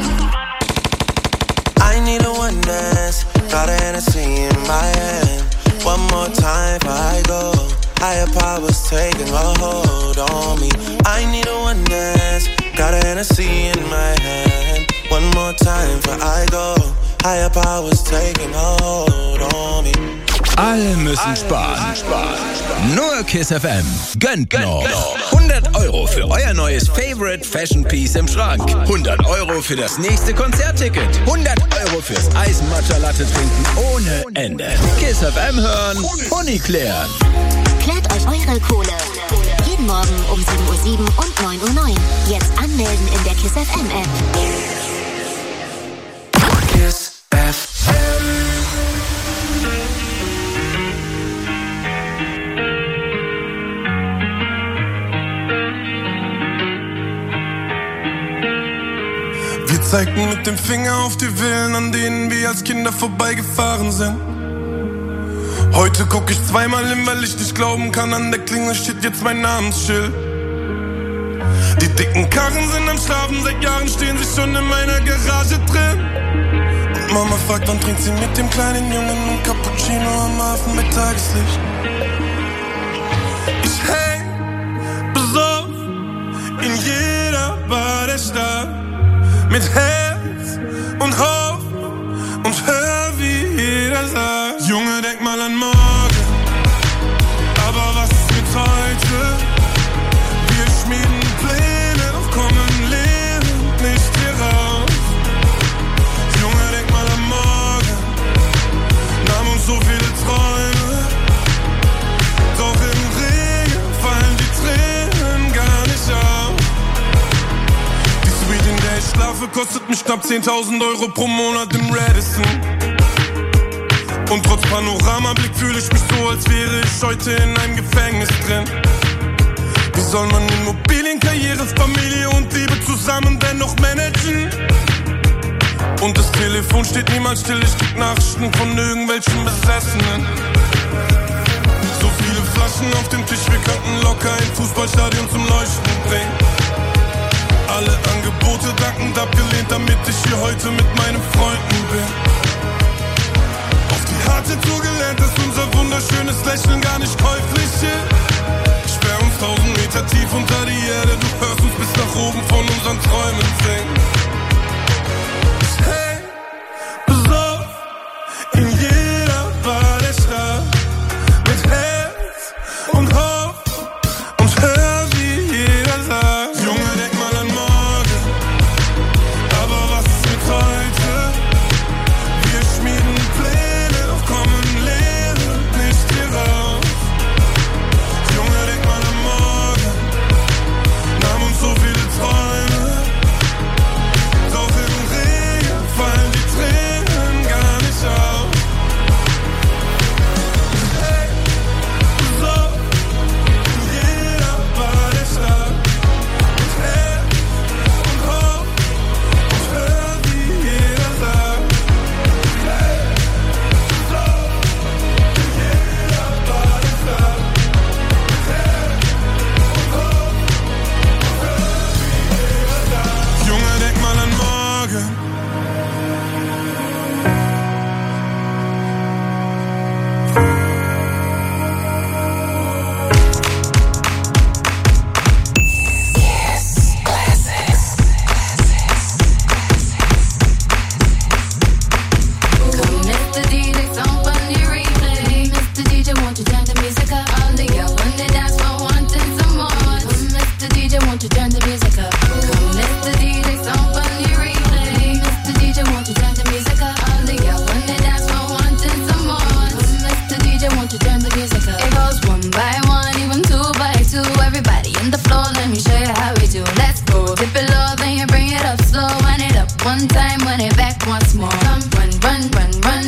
I need a one dance, got a Hennessy in my hand. One more time before I go. Higher powers taking a hold on me. I need a one dance, got a Hennessy in my hand. One more time before I go. Higher powers taking a hold on me. Alle müssen sparen. Nur Kiss FM. Gönnt noch. 100 € für euer neues Favorite Fashion Piece im Schrank. 100 € für das nächste Konzertticket. 100 € fürs Eis-Matcha-Latte trinken ohne Ende. Kiss FM hören, Uni klären. Klärt euch eure Kohle. Jeden Morgen um 7:07 und 9:09. Jetzt anmelden in der Kiss FM App. Kiss FM. Wir zeigten mit dem Finger auf die Villen, an denen wir als Kinder vorbeigefahren sind. Heute guck ich zweimal hin, weil ich nicht glauben kann, an der Klingel steht jetzt mein Namensschild. Die dicken Karren sind am Schlafen, seit Jahren stehen sie schon in meiner Garage drin. Und Mama fragt, wann trinkt sie mit dem kleinen Jungen ein Cappuccino am Hafen mit Tageslicht. Ich häng besoffen in jeder Bar der Stadt. Mit Herz und Hoffnung und hör, wie jeder sagt: Junge, denk mal an morgen, aber was ist mit heute? Wir schmieden Pläne, doch kommen lebend nicht hier raus. Junge, denk mal an morgen, nahmen uns so viele Träume, doch im Regen fallen die Tränen gar nicht auf. In der ich schlafe, kostet mich knapp 10.000 € pro Monat im Radisson. Und trotz Panoramablick fühle ich mich so, als wäre ich heute in einem Gefängnis drin. Wie soll man Immobilien, Karriere, Familie und Liebe zusammen dennoch managen? Und das Telefon steht niemals still, ich krieg Nachrichten von irgendwelchen Besessenen. So viele Flaschen auf dem Tisch, wir könnten locker ein Fußballstadion zum Leuchten bringen. Alle Angebote dankend abgelehnt, damit ich hier heute mit meinen Freunden bin. Auf die harte Tour gelernt, dass unser wunderschönes Lächeln gar nicht käuflich ist. Ich sperr uns 1000 Meter tief unter die Erde, du hörst uns bis nach oben von unseren Träumen singen. Ich häng besoffen in jeder Bar der Stadt. Mit Herz und Hoffnung und hör, wie jeder sagt: Junge, denk mal an morgen, aber was ist mit heute? Wir schmieden Pläne, doch kommen lebend nicht hier raus. Junge, denk mal an morgen, nahmen uns so viele Träume,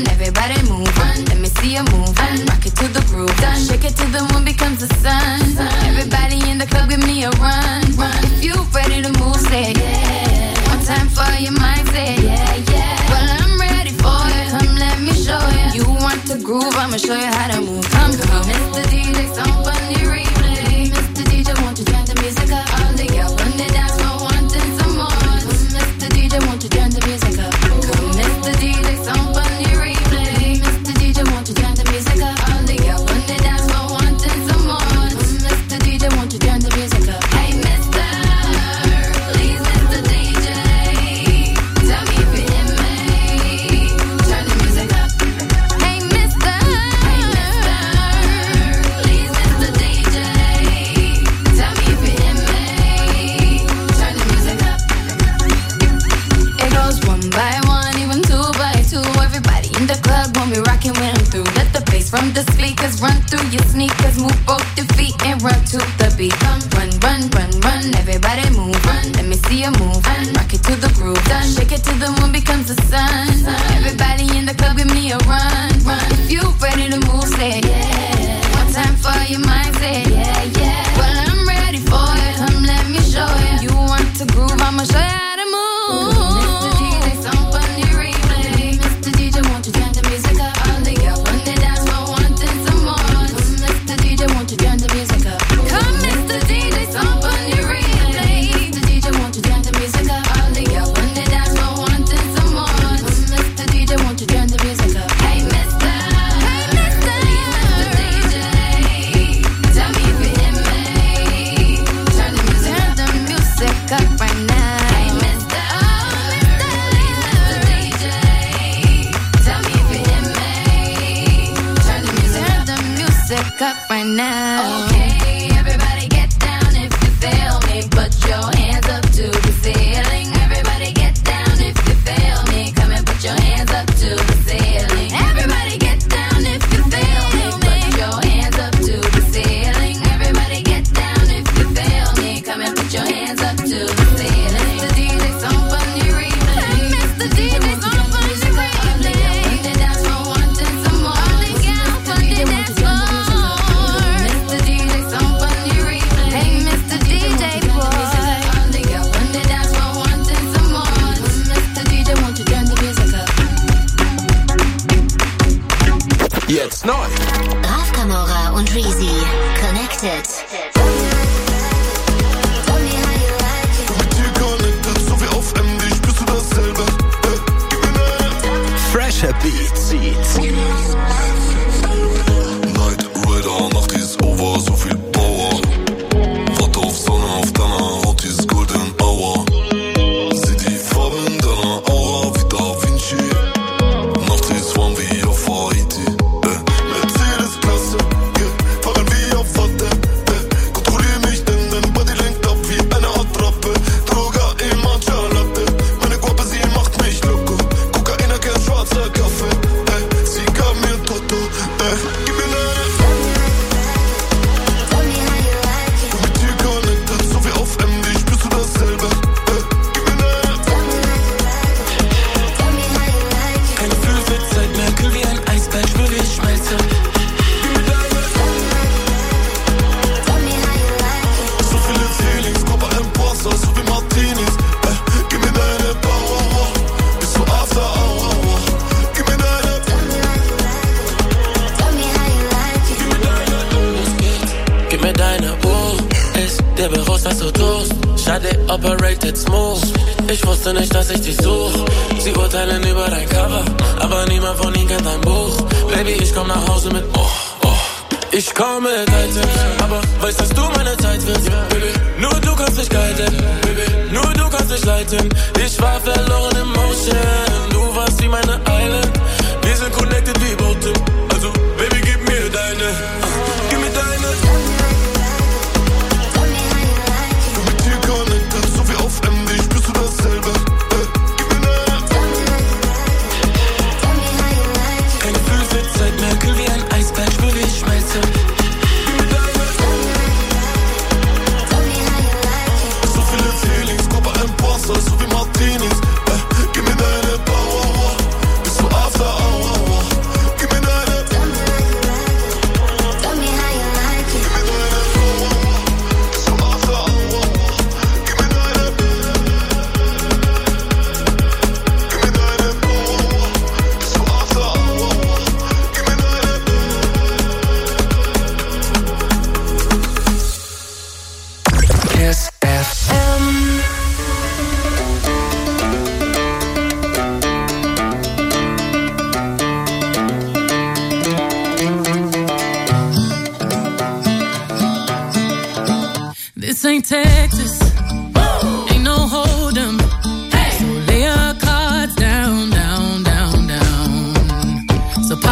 run, everybody move, run. Let me see you move, run. Rock it to the groove, done. Shake it till the moon becomes the sun. Everybody in the club, give me a run, run. If you ready to move, say yeah. One time for your mind, say yeah, yeah. Well, I'm ready for it, come let me show you. You want to groove, I'ma show you how to move. Come, Mr. DJ, some funny replay. Mr. DJ, won't you turn the music up? All the girls on the dance floor wanting some more. Mr. DJ, won't you turn the music up? Come, Mr. DJ, some funny replay. Mr. DJ, won't you turn the music up? All the girls on the dance floor wanting some more. Mr. DJ, won't you turn the music up? Hey, Mr. Please, Mr. DJ, tell me if you hear me. Turn the music up. Hey, Mr. Please, Mr. DJ, tell me if you hear me. Turn the music up. It goes one by one, even two by two. Everybody in the club when we rockin' when I'm through. Let the bass from the speakers run through your sneakers. Move both your feet and run to the beat. Come run, run, run, run. Everybody move, run. Let me see you move, run. Rock it to the groove, done. Shake it till the moon becomes the sun. Everybody in the club, give me a run, run. If you ready to move, say yeah. One time for your mind, say yeah, yeah. Well, I'm ready for it, come let me show you. You want to groove, I'ma show you how to move. Mr. DJ, some funny replay. Mr. DJ, won't you turn the music up? All the girls on the dance floor wanting some more. Mr. DJ, won't you turn the music up? Come, Mr. DJ, some funny replay. Mr. DJ, won't you turn the music up? All the girls on the dance floor wanting some more. Mr. DJ, won't you turn the music up? Hey, Mr. DJ, tell me if you hear me. Turn the music up right now. Hey, Mr. DJ, tell me if you hear me. Turn the music up right now. Okay, everybody get down if you feel me. Put your hands up to the ceiling. Everybody get down if you feel me. Come and put your hands up to the ceiling. Everybody get down if you feel me. Put your hands up to the ceiling. Everybody get down if you feel me. Come and put your hands up to the ceiling. Mr. DJ, some funny replay. Mr. DJ, some funny replay. The dance floor wanting some more. All the girls on the dance floor. Mr. DJ, some funny replay. Hey, Mr. DJ boy. All the girls on the dance floor wanting some more. Mr. DJ, won't you turn the music up? Jetzt neu. Raf Camora und Reezy. Connected. Fresher Beats. Night Rider, Nacht ist over, so viel Power. Warte auf Sonne, auf deiner Haut ist Golden Hour. Sieh die Farben deiner Aura wie Da Vinci. Nacht ist warm wie auf Haiti. Mercedes Klasse, fahren wie auf Watte. Kontrollier mich, denn dein Body lenkt ab wie eine Attrappe. Droga im Matcha Latte, meine Guappe, sie macht mich loco. Kokaina, kein schwarzer Kaffee, sie gab mir Toto, gib mir eine. Mit dir connected, so wie auf MD, spürst du dasselbe, gib mir eine. Kein Gefühl für Zeit mehr, kühl wie ein Eisberg, spür wie ich schmelze. Gib mir deine. So viele Feelings, Körper Imposter, so wie Martinis, gib mir deine Power, bist du after hour, gib mir deine. Gib mir deine Uhr, ist der bewusst, was du tust. Schade, operated smooth. Ich wusste nicht, dass ich dich such. Sie urteilen über dein Cover, aber niemand von ihnen kennt dein Buch. Baby, ich komm nach Hause mit Ich komm mit Items, aber weiß, dass du meine Zeit willst. Baby, nur du kannst mich guiden. Baby, nur du kannst mich leiten. Ich war verloren im Motion. Du warst wie meine Island. Wir sind connected wie Boote. Also, Baby, gib mir deine. Gib mir deine. Mit dir connected, so wie auf MD, spürst du dasselbe, gib mir eine. Kein Gefühl für Zeit mehr, kühl wie ein Eisberg, spür wie ich schmelze. Gib mir deine. So viele Feelings, Körper Imposter, so wie Martinis, gib mir deine Power, bist du after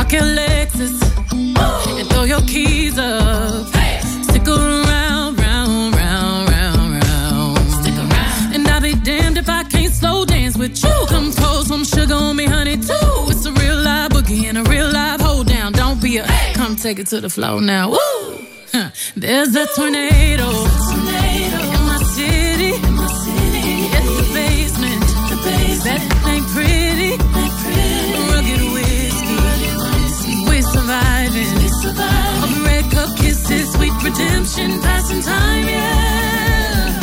park your Lexus and throw your keys up. Stick around, round, round, round, round. Stick around. And I'll be damned if I can't slow dance with you. Come pour some sugar on me, honey, too. It's a real live boogie and a real live hold down. Don't be a come take it to the floor now. Woo! There's a tornado in my city. It's the basement. That ain't pretty. Rugged whiskey. We're surviving. Of red cup kisses, sweet redemption, passing time, yeah.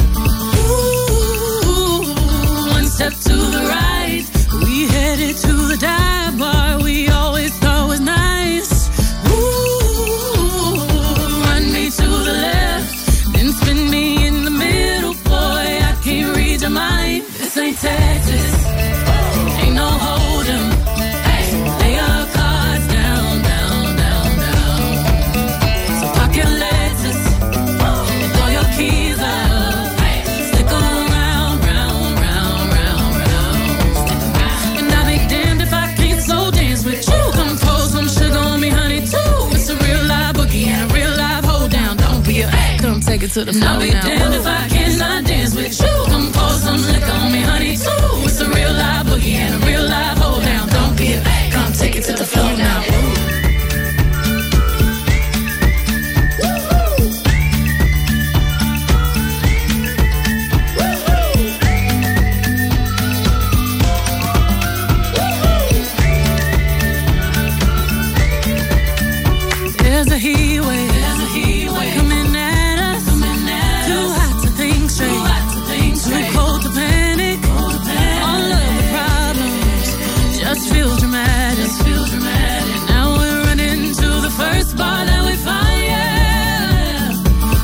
Ooh, one step to the right. We headed to the dive bar we always thought was nice. Ooh, run me to the left, then spin me in the middle, boy. I can't read your mind. This ain't Texas, ain't no hold'em. Lay our cards down, down, down, down. So park your Lexus and throw your keys up. Stick around, round, round, round, round. And I'll be damned if I can't slow dance with you. Come pour some sugar on me, honey, too. It's a real live boogie and a real live hold down. Don't be a come take it to the floor. I'll be damned if I cannot dance with you. Come pour some liquor on me, honey, too. It's a real live boogie and a real live hold down. Don't be a come take it to the floor now. There's a heat wave coming at us. Too hot to think straight. Too cold to panic. All of the problems just feel dramatic. Now we're running to the first bar that we find, yeah.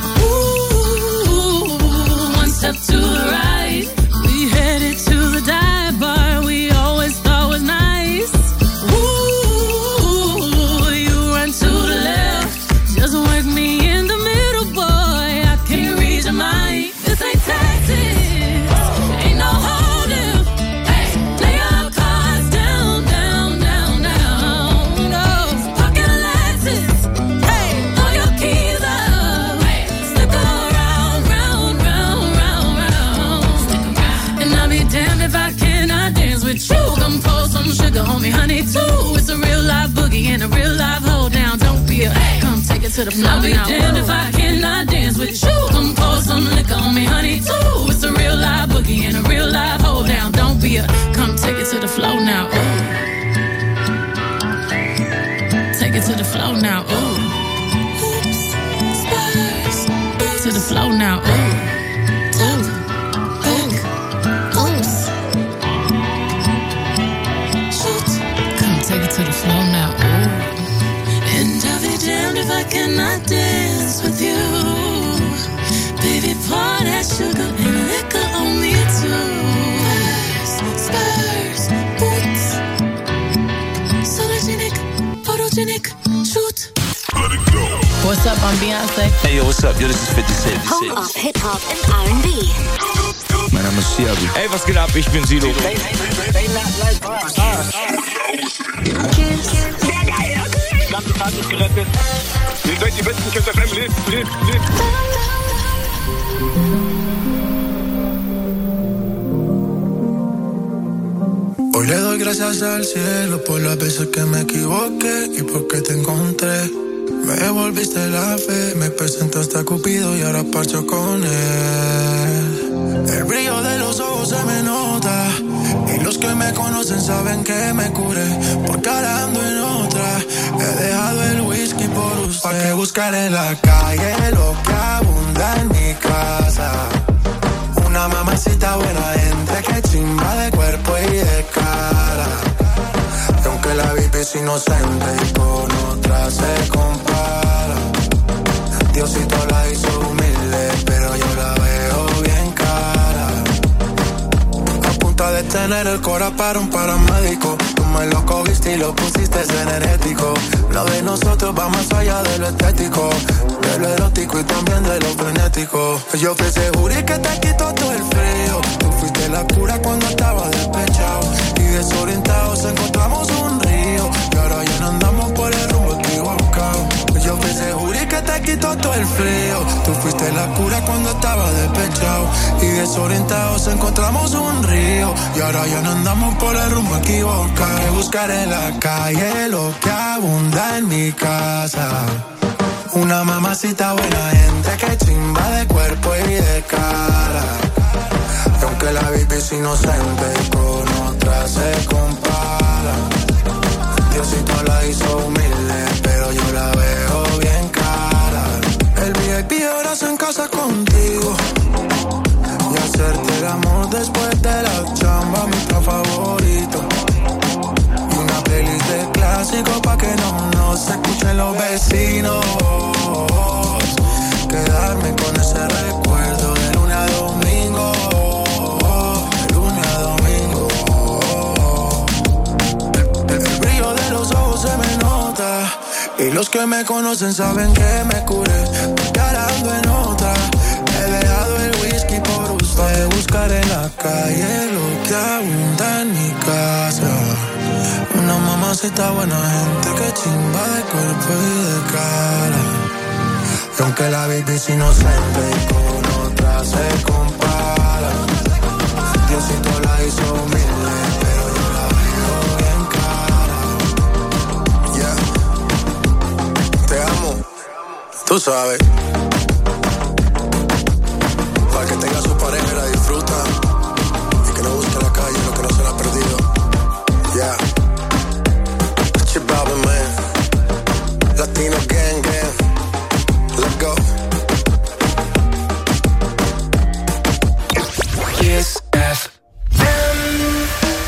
Ooh, one step to the right. We headed to the dive bar we always thought was nice. Ooh, you run to the left, just work me in the middle, boy. I can't read your mind. This ain't Texas, ain't no hold'em. Lay our cards down, down, down, down. No, pocket Lexus. Throw your keys up. Stick around, round, round, round, round. And I'll be damned if I cannot dance with you. Come pour some sugar on me, honey, too. It's a real live boogie and a real live hold down. Don't be a come take it to the floor. I'll be damned if I cannot dance with you. Come pour some liquor on me, honey, too. It's a real live boogie and a real live hold down. Don't be a come take it to the floor now. Ooh. Take it to the floor now. Ooh. Oops, Spurs. To the floor now. Ooh. Oops. Shoot. Come take it to the floor now. Ooh. And I'll be damned if I cannot dance with you. Baby, pour that sugar and liquor on me too. Spurs, boots. Sologenic, photogenic, shoot. Let it go. What's up, I'm Beyonce. Hey yo, what's up? Yo, this is 50 Cent. Home of Hip-Hop and R&B. Mein Name ist Siabi. Ey, was geht ab? Ich bin Sido. Ganze Tag ist gerettet. Ihr seid die besten Kiss FM. Lebt. Hoy le doy gracias al cielo por las veces que me equivoqué y porque te encontré. Me devolviste la fe, me presentaste a Cupido y ahora parcho con él. El brillo de los ojos se me nota y los que me conocen saben que me curé porque ahora ando en otra. He dejado el whisky por usted. ¿Pa' qué buscar en la calle lo que abunda en mi casa? Una mamacita buena entre que chimba de cuerpo y de cara. Y aunque la VIP es inocente y con otra se compara, Diosito la hizo humilde, pero yo la veo bien cara. A punta de tener el cora para un paramédico. Tú me lo cogiste y lo pusiste energético. Lo de nosotros va más allá de lo estético, de lo erótico y también de lo frenético. Yo fui ese jury que te quitó todo el frío. Tú fuiste la cura cuando estaba despechado y desorientados encontramos un río. Y ahora ya no andamos por el frío. Tú fuiste la cura cuando estaba despechado y desorientados encontramos un río. Y ahora ya no andamos por el rumbo equivocado. Que buscar en la calle lo que abunda en mi casa. Una mamacita buena gente que chimba de cuerpo y de cara. Y aunque la baby es inocente, con otra se compara. Diosito la hizo humilde, pero yo la veo bien cara. El VIP ahora se en casa contigo y hacerte el amor después de la chamba, mi plan favorito. Y una playlist de clásicos pa' que no se escuchen los vecinos. Quedarme con ese recuerdo de lunes a domingo. De lunes a domingo. El brillo de los ojos se me nota. Y los que me conocen saben que me curé. Porque ahora ando en otra. He dejado el whisky por usted. Buscar en la calle lo que abunda en mi casa. Una mamacita buena gente que chimba de cuerpo y de cara. Y aunque la baby es inocente y con otra se compara. Diosito la hizo humilde, pero yo la veo bien cara. Yeah. Te amo, tú sabes. Para que tenga su pareja y la disfruta. Y que no busque la calle lo que no se la ha perdido. Yeah. Chip man. Latino gang. Let's go. Kiss FM.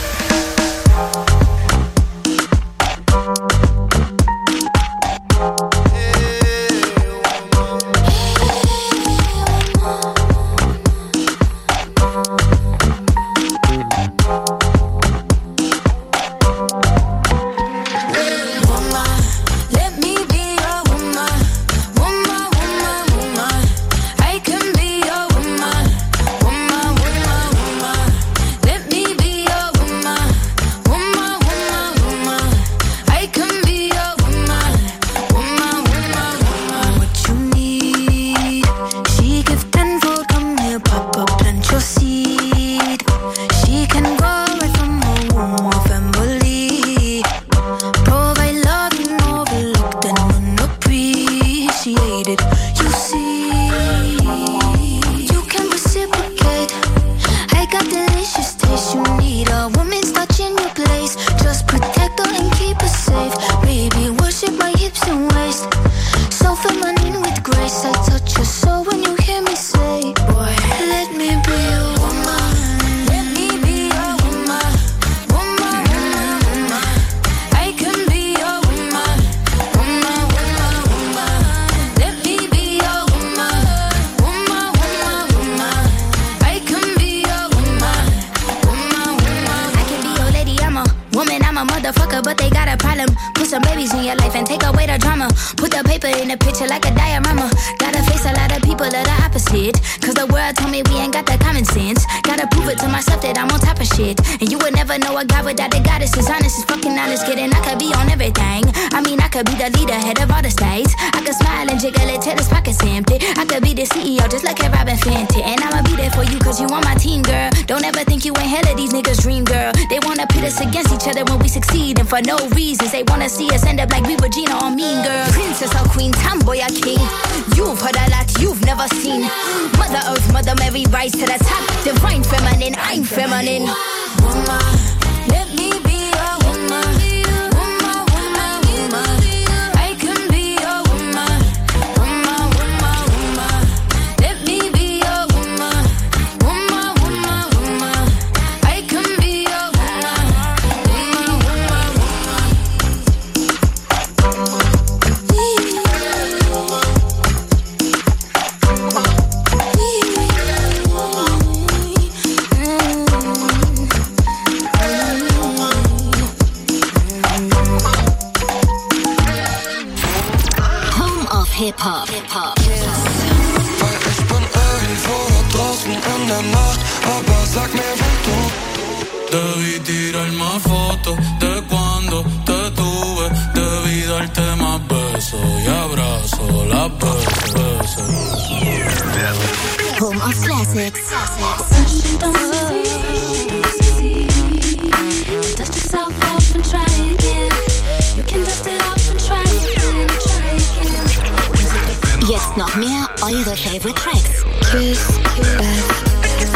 For no reasons, they wanna see us end up like we were Gina or Mean Girl. Princess or queen, tomboy or king. You've heard a lot you've never seen. Mother Earth, Mother Mary, rise to the top. Divine feminine, I'm feminine. Woman, let me be a woman. Woman, woman, woman. I can be a woman. Woman, woman, woman. Let me be a woman. Woman, woman, woman. I can be a woman. Woman, woman, woman. Hip-Hop. Weil ich bin irgendwo da draußen in der Nacht, aber sag mir, wo du. Debí tirar más fotos de cuando te tuve. Debí darte más besos y abrazos, las veces. Home of Classics. Dust yourself off and try again. You can dust it off and try again. Jetzt noch mehr eure Favorite Tracks. Kiss Back.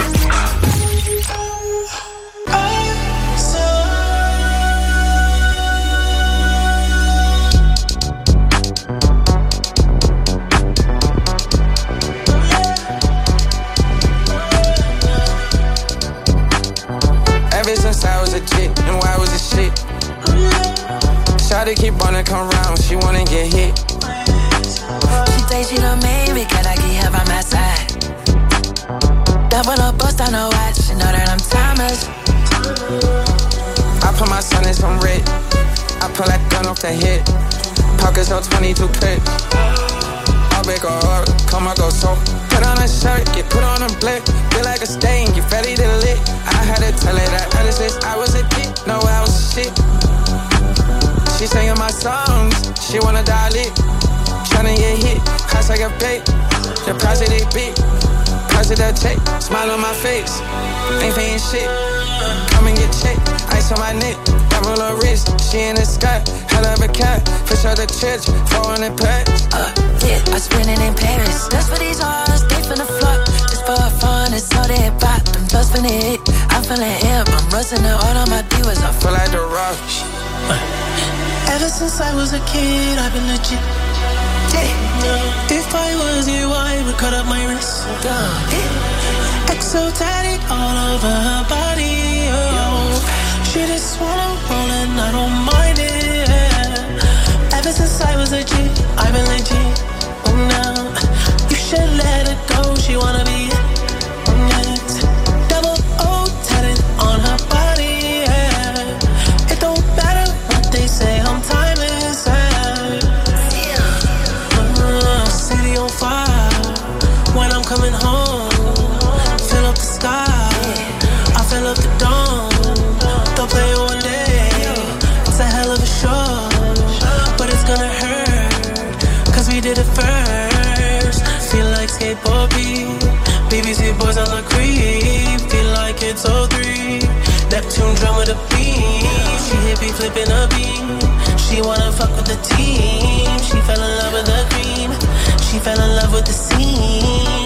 Ever since I was a chick, and why was it shit? Shawty keep wanna come round, she wanna get hit. She say she done made me, cause I keep her by my side. Double up, bust on her watch, she know that I'm timeless. I put my son in some red, I pull that gun off the hip. Pockets on 22 clips. I'll make a order, come on, go so. Put on a shirt, get put on a blick. Feel like a stain, get ready to lit. I had to tell her that other since I was a kid. No, I was shit. She singing my songs, she wanna dial it. Tryna get hit, house like a bait. The price of they big, price of that check. Smile on my face, ain't paying shit. Come and get checked, ice on my neck. Double her wrist, she in the sky. Hell of a cat, fish out the church, 400 packs. Yeah, I spend it in Paris. That's for these hoes, they finna flop. Just for fun, it's all they bought. Them just finna hit, I'm feeling hip. I'm rusting the all on my divas, I feel like the rock. Ever since I was a kid, I've been legit. If I was you, I would cut up my wrist. Exotic all over her body. Oh. She just wanna roll and I don't mind it. Ever since I was a G, I've been legit. Oh, now you should let it go. She wanna be it. Double O tatted on her body. Yeah. It don't matter what they say, I'm timeless. City on fire when I'm coming home. Fill up the sky, I fill up the dome. Don't play it one day, it's a hell of a show. But it's gonna hurt, cause we did it first. Feel like skateboard beat, BBC boys on the creep. Feel like it's 03, Neptune drum with a beam. She hit me flipping a beam. She wanna fuck with the team. She fell in love with the green. She fell in love with the scene.